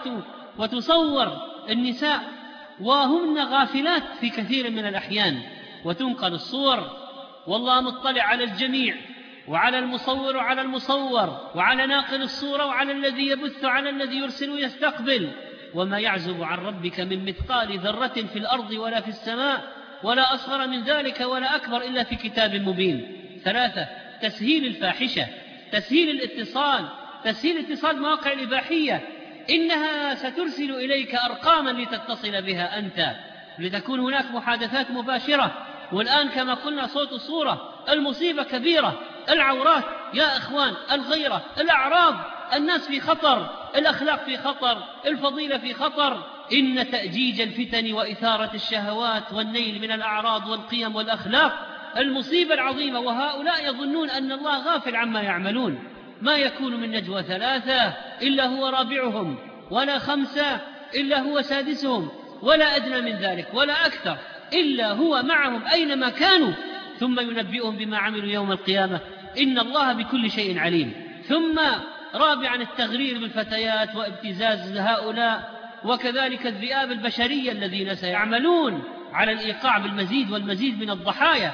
وتصور النساء وهن غافلات في كثير من الأحيان، وتنقل الصور، والله مطلع على الجميع، وعلى المصور وعلى المصور، وعلى ناقل الصورة وعلى الذي يبث، على الذي يرسل ويستقبل. وما يعزب عن ربك من مثقال ذرة في الأرض ولا في السماء ولا أصغر من ذلك ولا أكبر إلا في كتاب مبين. 3. تسهيل الفاحشة، تسهيل الاتصال، تسهيل اتصال مواقع الإباحية. إنها سترسل إليك أرقاما لتتصل بها أنت، لتكون هناك محادثات مباشرة. والآن كما قلنا صوت الصورة، المصيبة كبيرة، العورات يا أخوان، الغيرة، الأعراض، الناس في خطر، الأخلاق في خطر، الفضيلة في خطر. إن تأجيج الفتن وإثارة الشهوات والنيل من الأعراض والقيم والأخلاق المصيبة العظيمة. وهؤلاء يظنون أن الله غافل عما يعملون. ما يكون من نجوى 3 إلا هو رابعهم، ولا 5 إلا هو سادسهم، ولا أدنى من ذلك ولا أكثر، إلا هو معهم أينما كانوا، ثم ينبئهم بما عملوا يوم القيامة، إن الله بكل شيء عليم. ثم رابعا التغرير بالفتيات وابتزاز هؤلاء، وكذلك الذئاب البشرية الذين سيعملون على الإيقاع بالمزيد والمزيد من الضحايا.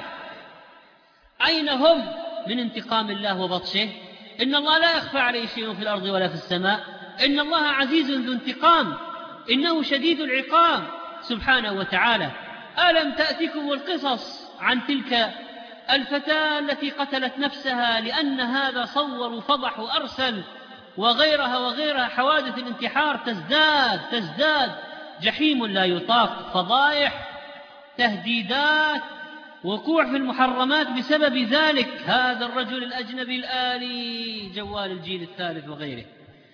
أين هم من انتقام الله وبطشه؟ إن الله لا يخفى عليه شيء في الأرض ولا في السماء، إن الله عزيز ذو انتقام، إنه شديد العقاب سبحانه وتعالى. ألم تأتكم القصص عن تلك الفتاة التي قتلت نفسها لأن هذا صور وفضح وأرسل، وغيرها وغيرها؟ حوادث الانتحار تزداد جحيم لا يطاق، فضائح، تهديدات، وقوع في المحرمات بسبب ذلك. هذا الرجل الأجنبي الآلي، جوال الجيل الثالث وغيره.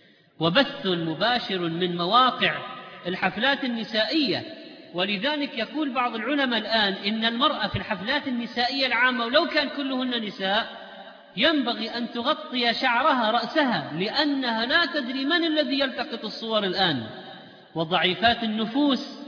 وبث مباشر من مواقع الحفلات النسائية. ولذلك يقول بعض العلماء الآن إن المرأة في الحفلات النسائية العامة ولو كان كلهن نساء ينبغي أن تغطي شعرها رأسها، لأنها لا تدري من الذي يلتقط الصور الآن. وضعيفات النفوس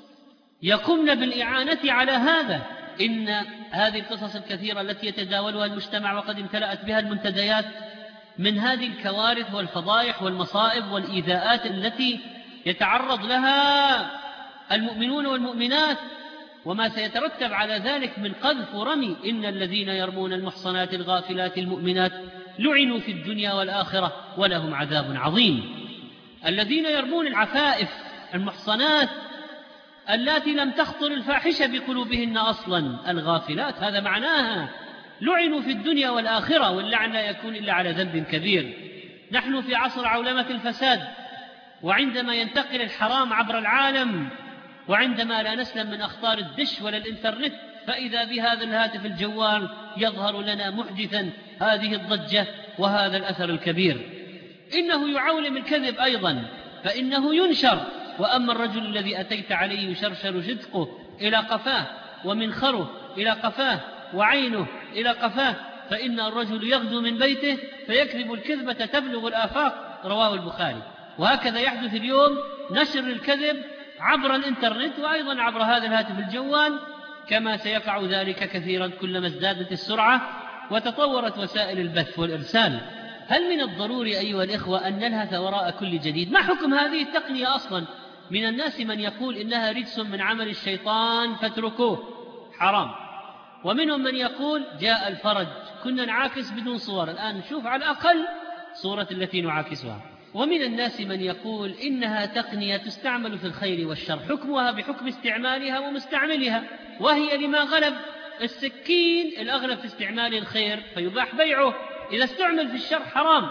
يقمن بالإعانة على هذا. إن هذه القصص الكثيرة التي يتداولها المجتمع وقد امتلأت بها المنتديات من هذه الكوارث والفضائح والمصائب والإيذاءات التي يتعرض لها المؤمنون والمؤمنات، وما سيترتب على ذلك من قذف ورمي. إن الذين يرمون المحصنات الغافلات المؤمنات لعنوا في الدنيا والآخرة ولهم عذاب عظيم. الذين يرمون العفائف المحصنات اللاتي لم تخطر الفاحشة بقلوبهن أصلا، الغافلات، هذا معناها لعنوا في الدنيا والآخرة، واللعن لا يكون إلا على ذنب كبير. نحن في عصر عولمة الفساد، وعندما ينتقل الحرام عبر العالم، وعندما لا نسلم من أخطار الدش ولا الإنترنت، فإذا بهذا الهاتف الجوال يظهر لنا محدثا هذه الضجة وهذا الأثر الكبير. إنه يعولم الكذب أيضا، فإنه ينشر. وأما الرجل الذي أتيت عليه يشرشر جدقه إلى قفاه، ومنخره إلى قفاه، وعينه إلى قفاه، فإن الرجل يغدو من بيته فيكذب الكذبة تبلغ الآفاق، رواه البخاري. وهكذا يحدث اليوم نشر الكذب عبر الإنترنت وأيضا عبر هذا الهاتف الجوال، كما سيقع ذلك كثيرا كلما ازدادت السرعة وتطورت وسائل البث والإرسال. هل من الضروري أيها الإخوة أن نلهث وراء كل جديد؟ ما حكم هذه التقنية أصلا؟ من الناس من يقول إنها رجس من عمل الشيطان فاتركوه، حرام. ومنهم من يقول جاء الفرج، كنا نعاكس بدون صور، الآن نشوف على الأقل صورة التي نعاكسها. ومن الناس من يقول إنها تقنية تستعمل في الخير والشر، حكمها بحكم استعمالها ومستعملها، وهي لما غلب. السكين الأغلب في استعمال الخير فيباح بيعه، إذا استعمل في الشر حرام.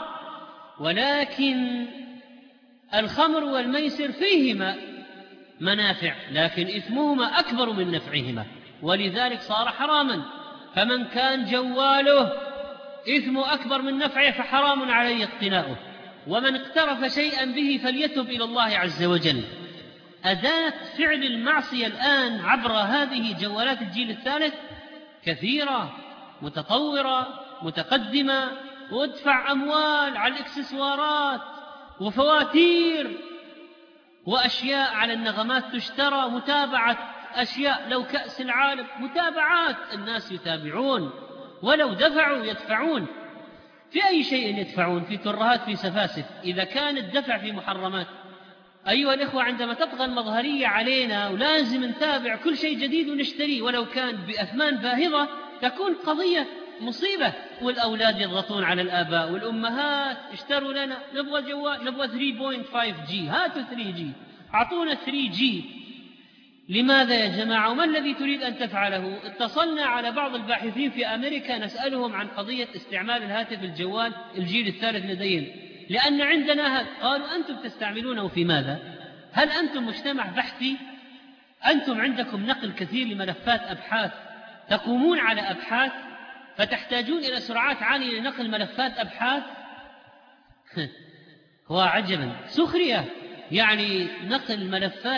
ولكن الخمر والميسر فيهما منافع، لكن إثمهما أكبر من نفعهما، ولذلك صار حراما. فمن كان جواله إثمه أكبر من نفعه فحرام عليه اقتناؤه، ومن اقترف شيئا به فليتب إلى الله عز وجل. أداة فعل المعصية الآن عبر هذه جوالات الجيل الثالث كثيرة، متطورة، متقدمة، وادفع أموال على الإكسسوارات وفواتير وأشياء على النغمات تشترى، متابعة أشياء، لو كأس العالم، متابعات، الناس يتابعون، ولو دفعوا يدفعون. في أي شيء يدفعون؟ في ترهات، في سفاسف. إذا كان الدفع في محرمات، أيها الإخوة، عندما تطغى المظهرية علينا ولازم نتابع كل شيء جديد ونشتريه ولو كان بأثمان باهظة، تكون قضية مصيبة. والأولاد يضغطون على الآباء والأمهات، اشتروا لنا، نبغى جوال، نبغى 3.5G، هاتوا 3G، أعطونا 3G. لماذا يا جماعة؟ وما الذي تريد أن تفعله؟ اتصلنا على بعض الباحثين في أمريكا نسألهم عن قضية استعمال الهاتف الجوال الجيل الثالث لديهم، لأن عندنا هذا. قالوا أنتم تستعملونه في ماذا؟ هل أنتم مجتمع بحثي؟ أنتم عندكم نقل كثير لملفات أبحاث، تقومون على أبحاث فتحتاجون إلى سرعات عالية لنقل ملفات أبحاث؟ هو عجبا، سخرية، يعني نقل ملفات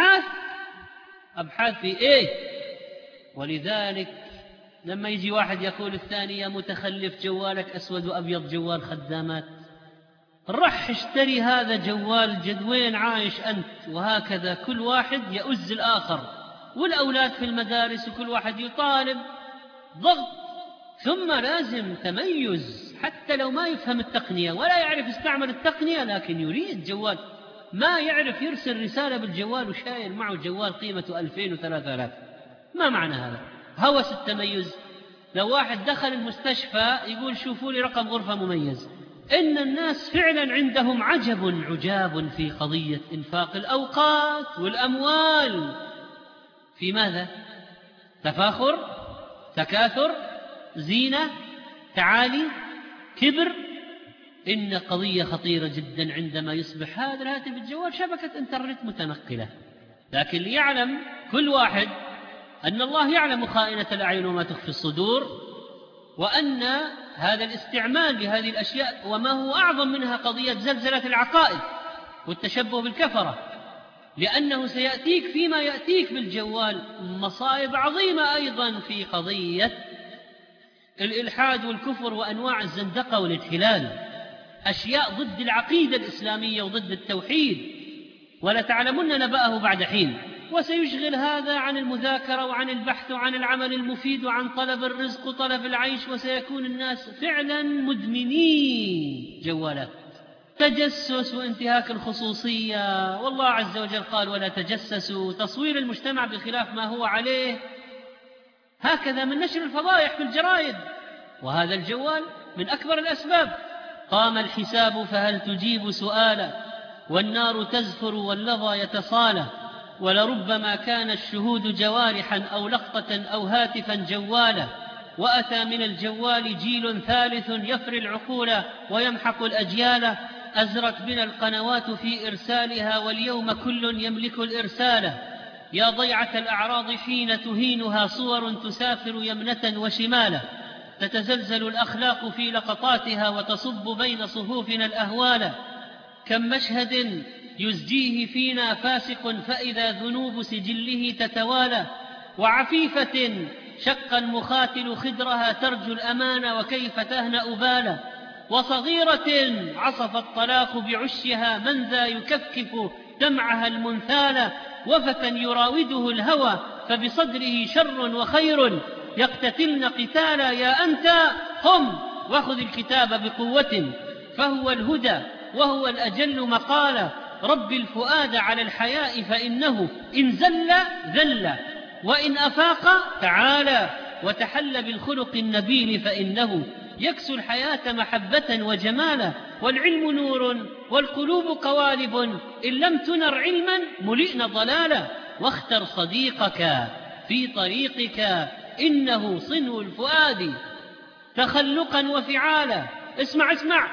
أبحاث في إيه؟ ولذلك لما يجي واحد يقول الثاني يا متخلف جوالك أسود وأبيض جوال خدامات، رح اشتري هذا جوال جد، وين عايش أنت؟ وهكذا كل واحد يؤز الآخر، والأولاد في المدارس وكل واحد يطالب، ضغط. ثم لازم تميز، حتى لو ما يفهم التقنية ولا يعرف يستعمل التقنية لكن يريد جوال، ما يعرف يرسل رسالة بالجوال وشايل معه جوال قيمته 2000 و3000. ما معنى هذا؟ هوس التميز. لو واحد دخل المستشفى يقول شوفوا لي رقم غرفة مميز. إن الناس فعلا عندهم عجاب في قضية إنفاق الأوقات والأموال في ماذا؟ تفاخر، تكاثر، زينة، تعالي، كبر. إن قضية خطيرة جدا عندما يصبح هذا الهاتف الجوال شبكة إنترنت متنقلة، لكن ليعلم كل واحد أن الله يعلم خائنة الأعين وما تخفي الصدور، وأن هذا الاستعمال لهذه الأشياء وما هو أعظم منها قضية زلزلة العقائد والتشبه بالكفرة، لأنه سيأتيك فيما يأتيك بالجوال مصائب عظيمة أيضا في قضية الإلحاد والكفر وأنواع الزندقة والانحلال، أشياء ضد العقيدة الإسلامية وضد التوحيد، ولا تعلمن نبأه بعد حين. وسيشغل هذا عن المذاكرة وعن البحث وعن العمل المفيد وعن طلب الرزق وطلب العيش، وسيكون الناس فعلا مدمنين جوالات. تجسس وانتهاك الخصوصية، والله عز وجل قال ولا تجسسوا، تصوير المجتمع بخلاف ما هو عليه، هكذا من نشر الفضائح في الجرائد، وهذا الجوال من أكبر الأسباب. قام الحساب فهل تجيب سؤالا، والنار تزفر واللظى يتصالى، ولربما كان الشهود جوارحا أو لقطة أو هاتفا جوالا، وأتى من الجوال جيل ثالث يفري العقول ويمحق الأجيال، أزرت بنا القنوات في إرسالها واليوم كل يملك الإرسال، يا ضيعة الأعراض حين تهينها صور تسافر يمنة وشمالا، تتزلزل الأخلاق في لقطاتها وتصب بين صفوفنا الأهوال، كم مشهد يزجيه فينا فاسق فإذا ذنوب سجله تتوالى، وعفيفة شق المخاتل خدرها ترجو الأمان وكيف تهنأ بالا، وصغيرة عصف الطلاق بعشها من ذا يكفكف دمعها المنثالة، وفتى يراوده الهوى فبصدره شر وخير يقتتلن قتالا، يا أنت قم وخذ الكتاب بقوة فهو الهدى وهو الأجل مقالا، رب الفؤاد على الحياء فإنه إن زل ذل وإن أفاق تعالى، وتحل بالخلق النبيل فإنه يكسو الحياة محبة وجمالا، والعلم نور والقلوب قوالب إن لم تنر علما ملئن ضلالا، واختر صديقك في طريقك إنه صنو الفؤاد تخلقا وفعالا. اسمع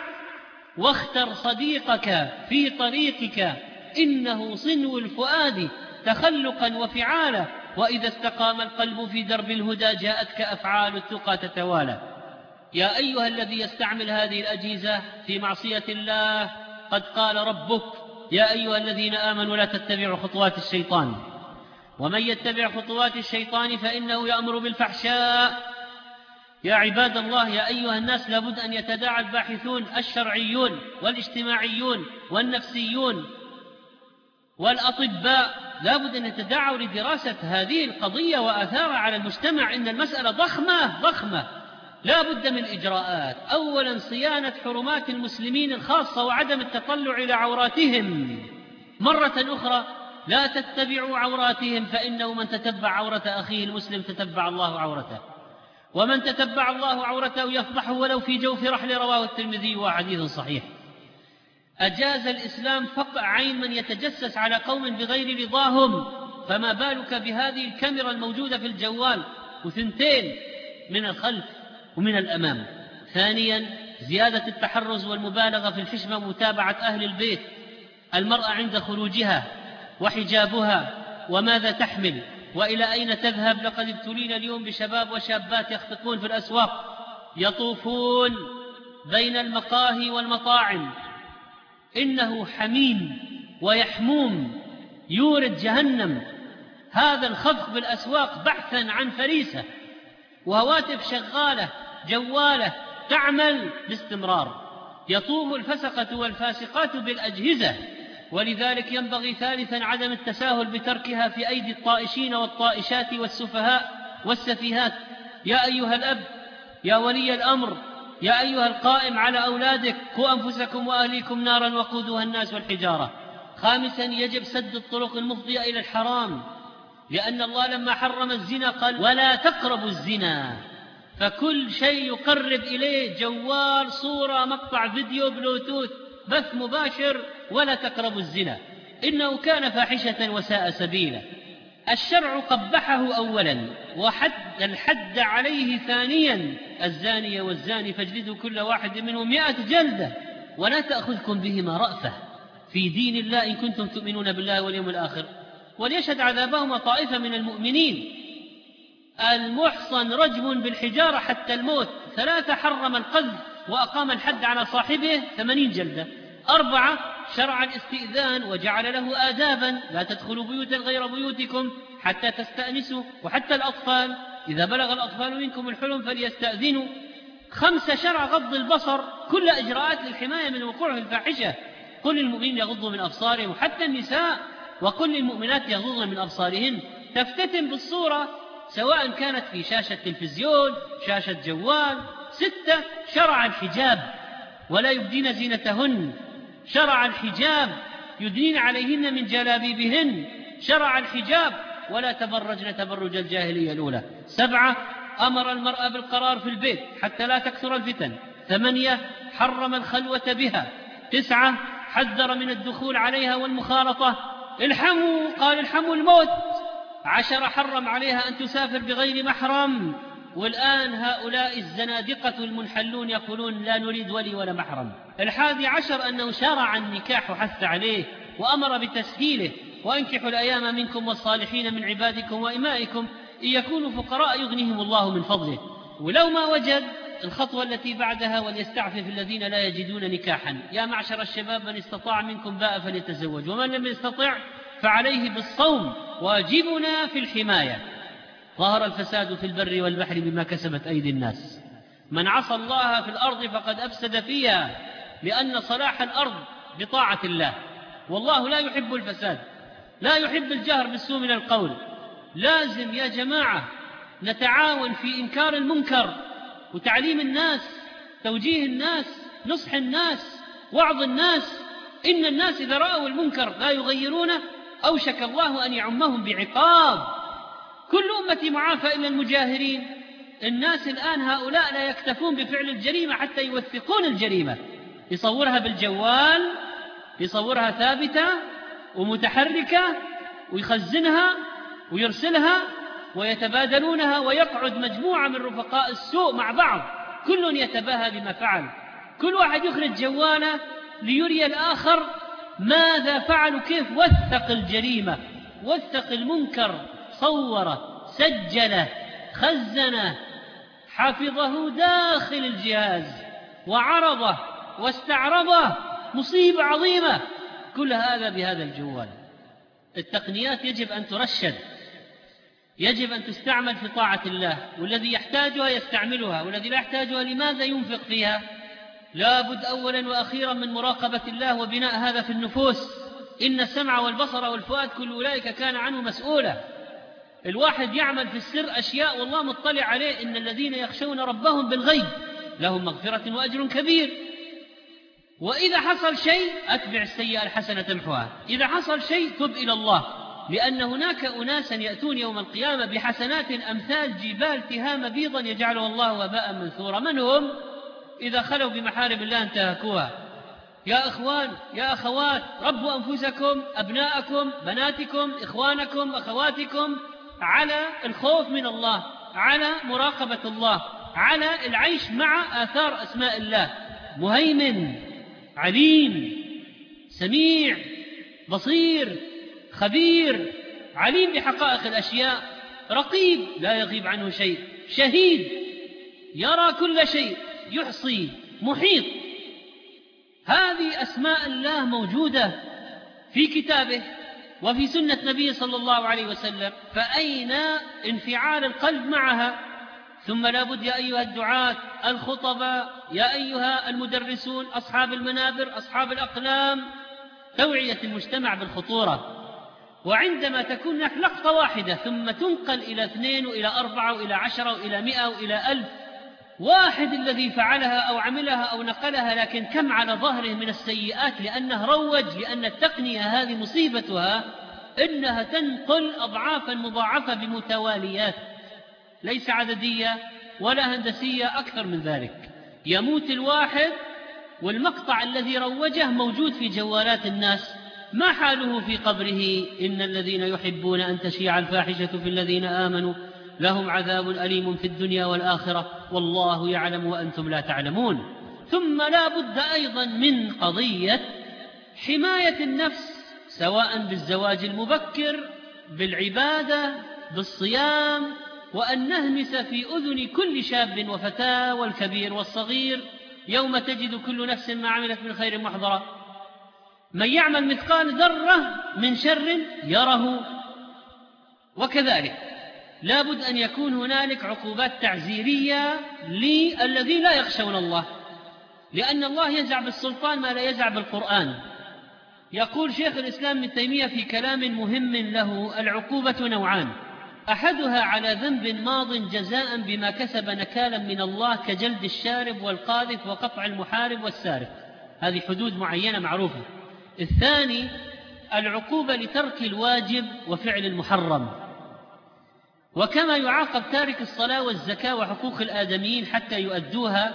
واختر صديقك في طريقك إنه صنو الفؤاد تخلقا وفعالا، وإذا استقام القلب في درب الهدى جاءتك أفعال التقى تتوالى. يا أيها الذي يستعمل هذه الأجهزة في معصية الله، قد قال ربك يا أيها الذين آمنوا لا تتبعوا خطوات الشيطان، ومن يتبع خطوات الشيطان فإنه يأمر بالفحشاء. يا عباد الله، يا أيها الناس، لابد أن يتداعى الباحثون الشرعيون والاجتماعيون والنفسيون والأطباء، لابد أن يتداعوا لدراسة هذه القضية وآثارها على المجتمع. إن المسألة ضخمة، لابد من إجراءات. أولا صيانة حرمات المسلمين الخاصة وعدم التطلع إلى عوراتهم. مرة أخرى لا تتبعوا عوراتهم، فإنه من تتبع عورة أخيه المسلم تتبع الله عورته، ومن تتبع الله عورته يفضحه ولو في جوف رحل، رواه الترمذي وحديث صحيح. أجاز الإسلام فقع عين من يتجسس على قوم بغير رضاهم، فما بالك بهذه الكاميرا الموجودة في الجوال وثنتين من الخلف ومن الأمام. ثانيا زيادة التحرز والمبالغة في الحشمة ومتابعة أهل البيت، المرأة عند خروجها وحجابها وماذا تحمل وإلى أين تذهب. لقد ابتلينا اليوم بشباب وشابات يخطئون في الأسواق، يطوفون بين المقاهي والمطاعم، إنه حميم ويحموم يورد جهنم. هذا الخفق بالأسواق بحثا عن فريسة، وهواتف شغالة جوالة تعمل باستمرار. يطوف الفسقة والفاسقات بالأجهزة، ولذلك ينبغي ثالثا عدم التساهل بتركها في أيدي الطائشين والطائشات والسفهاء والسفيهات. يا أيها الأب، يا ولي الأمر، يا أيها القائم على أولادك، قوا أنفسكم وأهليكم نارا وقودها الناس والحجارة. خامسا يجب سد الطرق المفضية إلى الحرام، لأن الله لما حرم الزنا قال ولا تقربوا الزنا، فكل شيء يقرب إليه، جوال، صورة، مقطع فيديو، بلوتوث، بث مباشر، ولا تقربوا الزنا إنه كان فاحشة وساء سبيلا. الشرع قبحه أولا وحد الحد عليه ثانيا، الزانية والزاني فاجلدوا كل واحد منهم 100 جلدة، ولا تأخذكم بهما رأفة في دين الله إن كنتم تؤمنون بالله واليوم الآخر. وليشهد عذابهما طائفة من المؤمنين. المحصن رجم بالحجارة حتى الموت. 3 حرم القذف وأقام الحد على صاحبه 80 جلدة. 4 شرع الاستئذان وجعل له آدابا: لا تدخلوا بيوتا غير بيوتكم حتى تستأنسوا، وحتى الأطفال إذا بلغ الأطفال منكم الحلم فليستأذنوا. 5 شرع غض البصر، كل إجراءات للحماية من وقوع الفاحشة. قل للمؤمنين يغضوا من أبصارهم، وحتى النساء وقل للمؤمنات يغضضن من أبصارهن. تفتتن بالصورة سواء كانت في شاشة تلفزيون، شاشة جوال. 6 شرع الحجاب ولا يبدين زينتهن. شرع الحجاب يدنين عليهن من جلابيبهن. شرع الحجاب ولا تبرجن تبرج الجاهلية الأولى. 7 أمر المرأة بالقرار في البيت حتى لا تكثر الفتن. 8 حرم الخلوة بها. 9 حذر من الدخول عليها والمخالطة. الحموا، قال الحموا الموت. 10 حرم عليها أن تسافر بغير محرم. والآن هؤلاء الزنادقة المنحلون يقولون لا نريد ولي ولا محرم. 11 أنه شرع النكاح وحث عليه وأمر بتسهيله: وأنكحوا الأيام منكم والصالحين من عبادكم وإمائكم إن يكونوا فقراء يغنيهم الله من فضله. ولو ما وجد، الخطوة التي بعدها: وليستعفف الذين لا يجدون نكاحا. يا معشر الشباب من استطاع منكم باء فليتزوج، ومن لم يستطع فعليه بالصوم، واجبنا في الحماية. ظهر الفساد في البر والبحر بما كسبت أيدي الناس. من عصى الله في الأرض فقد أفسد فيها، لأن صلاح الأرض بطاعة الله، والله لا يحب الفساد، لا يحب الجهر بالسوء من القول. لازم يا جماعة نتعاون في إنكار المنكر وتعليم الناس، توجيه الناس، نصح الناس، وعظ الناس. إن الناس إذا رأوا المنكر لا يغيرونه أوشك الله أن يعمهم بعقاب. كل أمتي معافى إلا المجاهرين. الناس الآن هؤلاء لا يكتفون بفعل الجريمة حتى يوثقون الجريمة، يصورها بالجوال، يصورها ثابتة ومتحركة ويخزنها ويرسلها ويتبادلونها، ويقعد مجموعة من رفقاء السوء مع بعض كل يتباهى بما فعل. كل واحد يخرج جواله ليري الآخر ماذا فعل وكيف وثق الجريمة، وثق المنكر، صوره، سجله، خزنه، حفظه داخل الجهاز وعرضه واستعرضه. مصيبة عظيمة. كل هذا بهذا الجوال. التقنيات يجب أن ترشد، يجب أن تستعمل في طاعة الله، والذي يحتاجها يستعملها، والذي لا يحتاجها لماذا ينفق فيها؟ لا بد أولا وأخيرا من مراقبة الله وبناء هذا في النفوس. إن السمع والبصر والفؤاد كل أولئك كان عنه مسؤولا. الواحد يعمل في السر أشياء والله مطلع عليه: إن الذين يخشون ربهم بالغيب لهم مغفرة وأجر كبير. وإذا حصل شيء أتبع السيئة الحسنة تمحوها. إذا حصل شيء تب إلى الله، لأن هناك أناسا يأتون يوم القيامة بحسنات أمثال جبال تهام بيضا يجعله الله وباء منثورا. من هم؟ إذا خلوا بمحارم الله انتهكوها. يا أخوان، يا أخوات، ربوا أنفسكم، أبناءكم، بناتكم، إخوانكم، أخواتكم على الخوف من الله، على مراقبة الله، على العيش مع آثار أسماء الله: مهيمن، عليم، سميع، بصير، خبير، عليم بحقائق الأشياء، رقيب لا يغيب عنه شيء، شهيد يرى كل شيء، يحصي، محيط. هذه أسماء الله موجودة في كتابه وفي سنة نبيه صلى الله عليه وسلم، فأين انفعال القلب معها؟ ثم لا بد يا أيها الدعاة، الخطباء، يا أيها المدرسون، أصحاب المنابر، أصحاب الأقلام، توعية المجتمع بالخطورة. وعندما تكون هناك لقطة واحدة ثم تنقل إلى 2 وإلى 4 وإلى 10 وإلى 100 وإلى 1000، واحد الذي فعلها أو عملها أو نقلها، لكن كم على ظهره من السيئات، لأنه روج، لأن التقنية هذه مصيبتها إنها تنقل أضعافا مضاعفة بمتواليات، ليس عددية ولا هندسية، أكثر من ذلك. يموت الواحد والمقطع الذي روجه موجود في جوالات الناس. ما حاله في قبره؟ إن الذين يحبون أن تشيع الفاحشة في الذين آمنوا لهم عذاب أليم في الدنيا والآخرة والله يعلم وأنتم لا تعلمون. ثم لا بد أيضا من قضية حماية النفس، سواء بالزواج المبكر بالعبادة بالصيام، وأن نهمس في أذن كل شاب وفتاة والكبير والصغير يوم تجد كل نفس ما عملت من خير محضرة. من يعمل مثقال ذرة من شر يره. وكذلك لا بد أن يكون هنالك عقوبات تعزيرية للذين لا يخشون الله، لأن الله يزع بالسلطان ما لا يزع بالقرآن. يقول شيخ الإسلام ابن تيمية في كلام مهم له: العقوبة نوعان، أحدها على ذنب ماض جزاء بما كسب نكالا من الله كجلد الشارب والقاذف وقطع المحارب والسارق، هذه حدود معينة معروفة. الثاني العقوبة لترك الواجب وفعل المحرم، وكما يعاقب تارك الصلاة والزكاة وحقوق الآدميين حتى يؤدوها،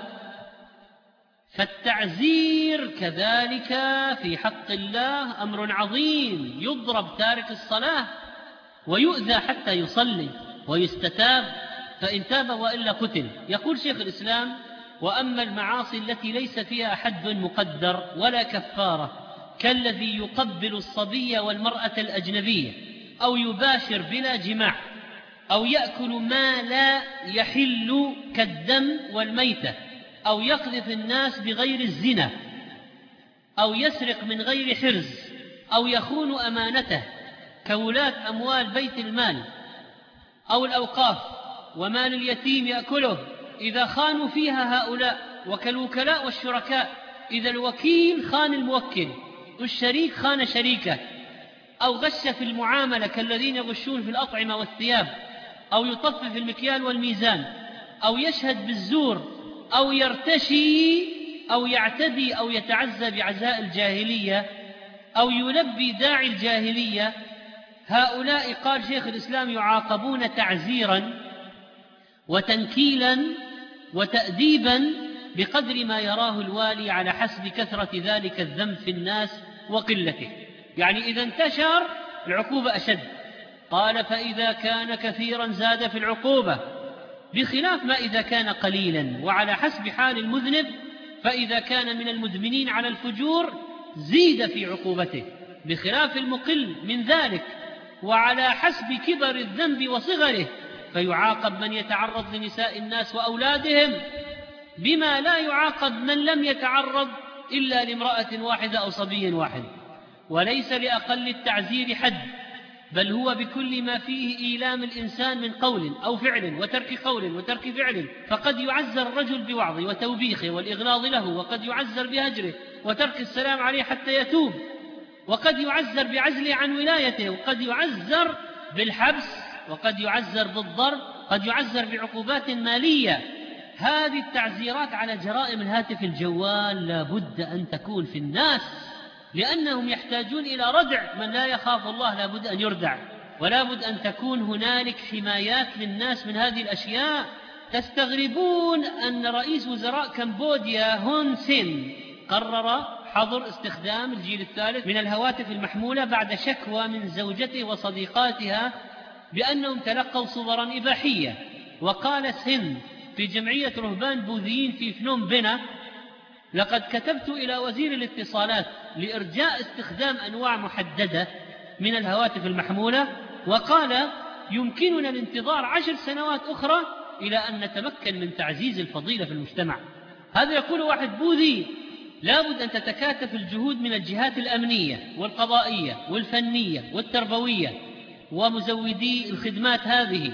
فالتعزير كذلك في حق الله أمر عظيم. يضرب تارك الصلاة ويؤذى حتى يصلي ويستتاب، فإن تاب وإلا قتل. يقول شيخ الإسلام: وأما المعاصي التي ليس فيها حد مقدر ولا كفارة، كالذي يقبل الصبي والمرأة الأجنبية، أو يباشر بلا جماع، أو يأكل ما لا يحل كالدم والميتة، أو يقذف الناس بغير الزنا، أو يسرق من غير حرز، أو يخون أمانته كولاة أموال بيت المال أو الأوقاف ومال اليتيم يأكله إذا خانوا فيها هؤلاء، وكالوكلاء والشركاء إذا الوكيل خان الموكل والشريك خان شريكه، أو غش في المعاملة كالذين يغشون في الأطعمة والثياب، أو يطفف المكيال والميزان، أو يشهد بالزور، أو يرتشي أو يعتدي أو يتعزى بعزاء الجاهلية، أو يلبي داعي الجاهلية. هؤلاء قال شيخ الإسلام يعاقبون تعزيرا وتنكيلا وتأديبا بقدر ما يراه الوالي على حسب كثرة ذلك الذنب في الناس وقلته. يعني إذا انتشر العقوبة أشد. قال: فإذا كان كثيرا زاد في العقوبة، بخلاف ما إذا كان قليلا، وعلى حسب حال المذنب، فإذا كان من المدمنين على الفجور زيد في عقوبته بخلاف المقل من ذلك، وعلى حسب كبر الذنب وصغره، فيعاقب من يتعرض لنساء الناس وأولادهم بما لا يعاقب من لم يتعرض إلا لامرأة واحدة أو صبي واحد. وليس لأقل التعزير حد، بل هو بكل ما فيه إيلام الإنسان من قول أو فعل وترك قول وترك فعل، فقد يعزر الرجل بوعظه وتوبيخه والإغلاظ له، وقد يعزر بهجره وترك السلام عليه حتى يتوب، وقد يعزر بعزله عن ولايته، وقد يعزر بالحبس، وقد يعزر بالضرب، قد يعزر بعقوبات مالية. هذه التعزيرات على جرائم الهاتف الجوال لا بد أن تكون في الناس، لأنهم يحتاجون إلى ردع. من لا يخاف الله لا بد أن يردع، ولا بد أن تكون هنالك حمايات للناس من هذه الأشياء. تستغربون أن رئيس وزراء كمبوديا هون سين قرر حظر استخدام الجيل الثالث من الهواتف المحمولة بعد شكوى من زوجته وصديقاتها بأنهم تلقوا صورا إباحية. وقال سين في جمعية رهبان بوذيين في فنوم بنا: لقد كتبت إلى وزير الاتصالات لإرجاء استخدام أنواع محددة من الهواتف المحمولة، وقال يمكننا الانتظار 10 سنوات أخرى إلى أن نتمكن من تعزيز الفضيلة في المجتمع. هذا يقول واحد بوذي. لا بد أن تتكاتف الجهود من الجهات الأمنية والقضائية والفنية والتربوية ومزودي الخدمات هذه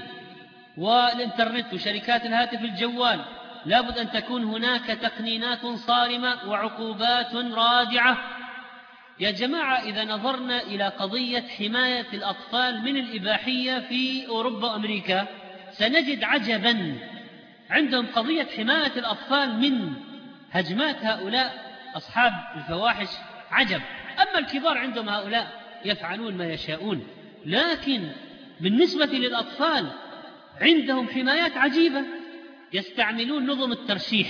والإنترنت وشركات الهاتف الجوال. لا بد أن تكون هناك تقنينات صارمة وعقوبات رادعة. يا جماعة، إذا نظرنا إلى قضية حماية الأطفال من الإباحية في أوروبا وأمريكا سنجد عجبا. عندهم قضية حماية الأطفال من هجمات هؤلاء أصحاب الفواحش عجب. أما الكبار عندهم هؤلاء يفعلون ما يشاءون، لكن بالنسبة للأطفال عندهم حمايات عجيبة. يستعملون نظم الترشيح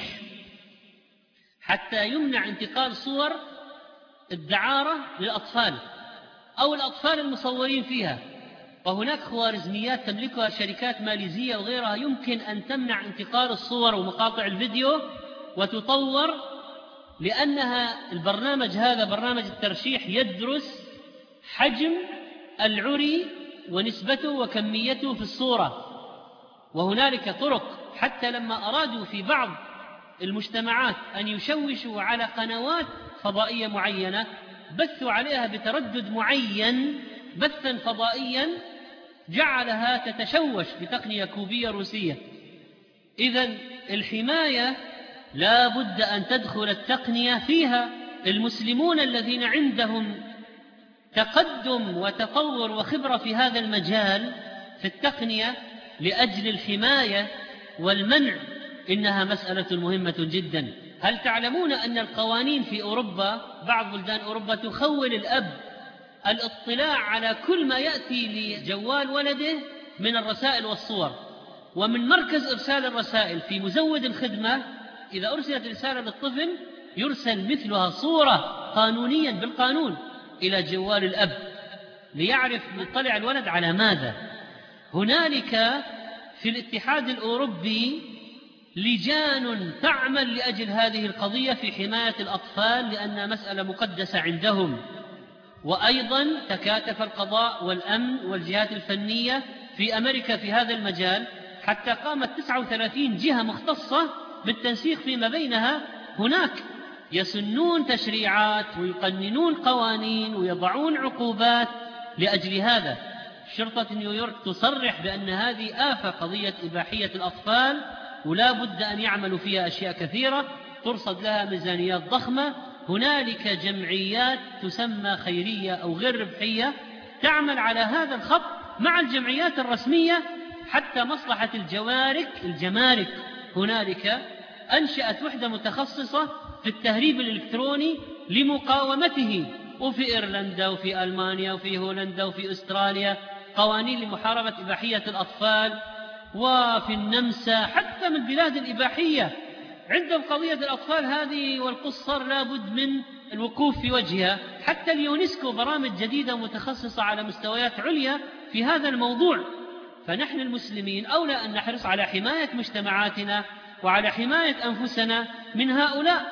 حتى يمنع انتقال صور الدعارة للأطفال أو الأطفال المصورين فيها. وهناك خوارزميات تملكها شركات ماليزية وغيرها يمكن أن تمنع انتقال الصور ومقاطع الفيديو وتطور، لأنها البرنامج هذا برنامج الترشيح يدرس حجم العري ونسبته وكميته في الصورة. وهنالك طرق، حتى لما أرادوا في بعض المجتمعات أن يشوشوا على قنوات فضائية معينة بثوا عليها بتردد معين بثا فضائيا جعلها تتشوش بتقنية كوبية روسية. إذن الحماية لا بد أن تدخل التقنية فيها. المسلمون الذين عندهم تقدم وتطور وخبرة في هذا المجال في التقنية لأجل الحماية والمنع إنها مسألة مهمة جدا. هل تعلمون أن القوانين في أوروبا، بعض بلدان أوروبا، تخول الأب الاطلاع على كل ما يأتي لجوال ولده من الرسائل والصور، ومن مركز إرسال الرسائل في مزود الخدمة إذا أرسلت رسالة للطفل يرسل مثلها صورة قانونيا بالقانون إلى جوال الأب ليعرف مطلع الولد على ماذا. هنالك في الاتحاد الأوروبي لجان تعمل لأجل هذه القضية في حماية الأطفال لأنها مسألة مقدسة عندهم. وأيضا تكاتف القضاء والأمن والجهات الفنية في أمريكا في هذا المجال، حتى قامت 39 جهة مختصة بالتنسيق فيما بينها. هناك يسنون تشريعات ويقننون قوانين ويضعون عقوبات لأجل هذا. شرطة نيويورك تصرح بأن هذه آفة، قضية إباحية الأطفال، ولا بد أن يعملوا فيها أشياء كثيرة ترصد لها ميزانيات ضخمة. هنالك جمعيات تسمى خيرية أو غير ربحية تعمل على هذا الخط مع الجمعيات الرسمية حتى مصلحة الجمارك. هنالك أنشأت وحدة متخصصة في التهريب الإلكتروني لمقاومته، وفي إيرلندا وفي ألمانيا وفي هولندا وفي أستراليا قوانين لمحاربة إباحية الأطفال، وفي النمسا حتى من البلاد الإباحية عندهم قضية الأطفال هذه والقصر لا بد من الوقوف في وجهها. حتى اليونسكو برامج جديدة متخصصة على مستويات عليا في هذا الموضوع. فنحن المسلمين أولى أن نحرص على حماية مجتمعاتنا وعلى حماية أنفسنا من هؤلاء.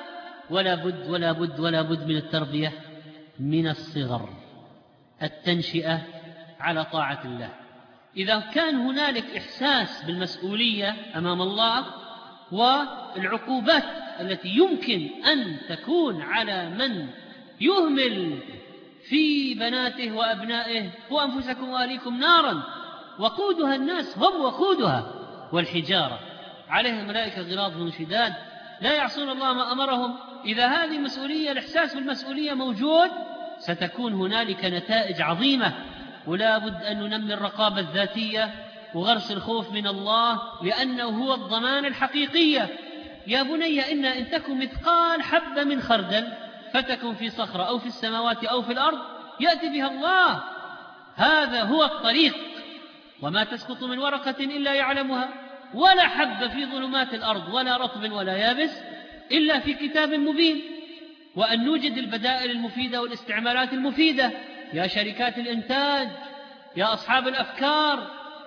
ولا بد من التربية من الصغر، التنشئة على طاعة الله. إذا كان هنالك إحساس بالمسؤولية أمام الله والعقوبات التي يمكن أن تكون على من يهمل في بناته وأبنائه، وأنفسكم وأهليكم نارا وقودها الناس هم وقودها والحجارة عليها ملائكة غلاظ شداد لا يعصون الله ما أمرهم. إذا هذه مسؤولية، الإحساس بالمسؤولية موجود، ستكون هنالك نتائج عظيمة. ولا بد أن ننمي الرقابة الذاتية وغرس الخوف من الله، لأنه هو الضمان الحقيقية. يا بني إن تكن مثقال حبة من خردل فتكن في صخرة أو في السماوات أو في الأرض يأتي بها الله. هذا هو الطريق. وما تسقط من ورقة إلا يعلمها، ولا حب في ظلمات الأرض ولا رطب ولا يابس إلا في كتاب مبين. وأن نوجد البدائل المفيدة والاستعمالات المفيدة. يا شركات الإنتاج، يا أصحاب الأفكار،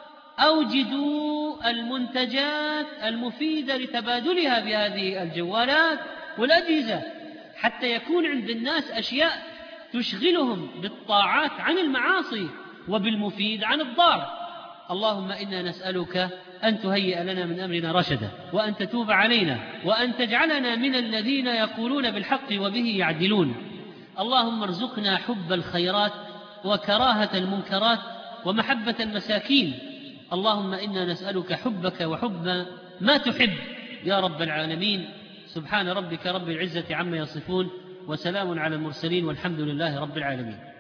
أوجدوا المنتجات المفيدة لتبادلها بهذه الجوالات والأجهزة حتى يكون عند الناس أشياء تشغلهم بالطاعات عن المعاصي وبالمفيد عن الضار. اللهم إنا نسألك أن تهيئ لنا من أمرنا رشدا، وأن تتوب علينا، وأن تجعلنا من الذين يقولون بالحق وبه يعدلون. اللهم ارزقنا حب الخيرات وكراهة المنكرات ومحبة المساكين. اللهم إنا نسألك حبك وحب ما تحب يا رب العالمين. سبحان ربك رب العزة عما يصفون، وسلام على المرسلين، والحمد لله رب العالمين.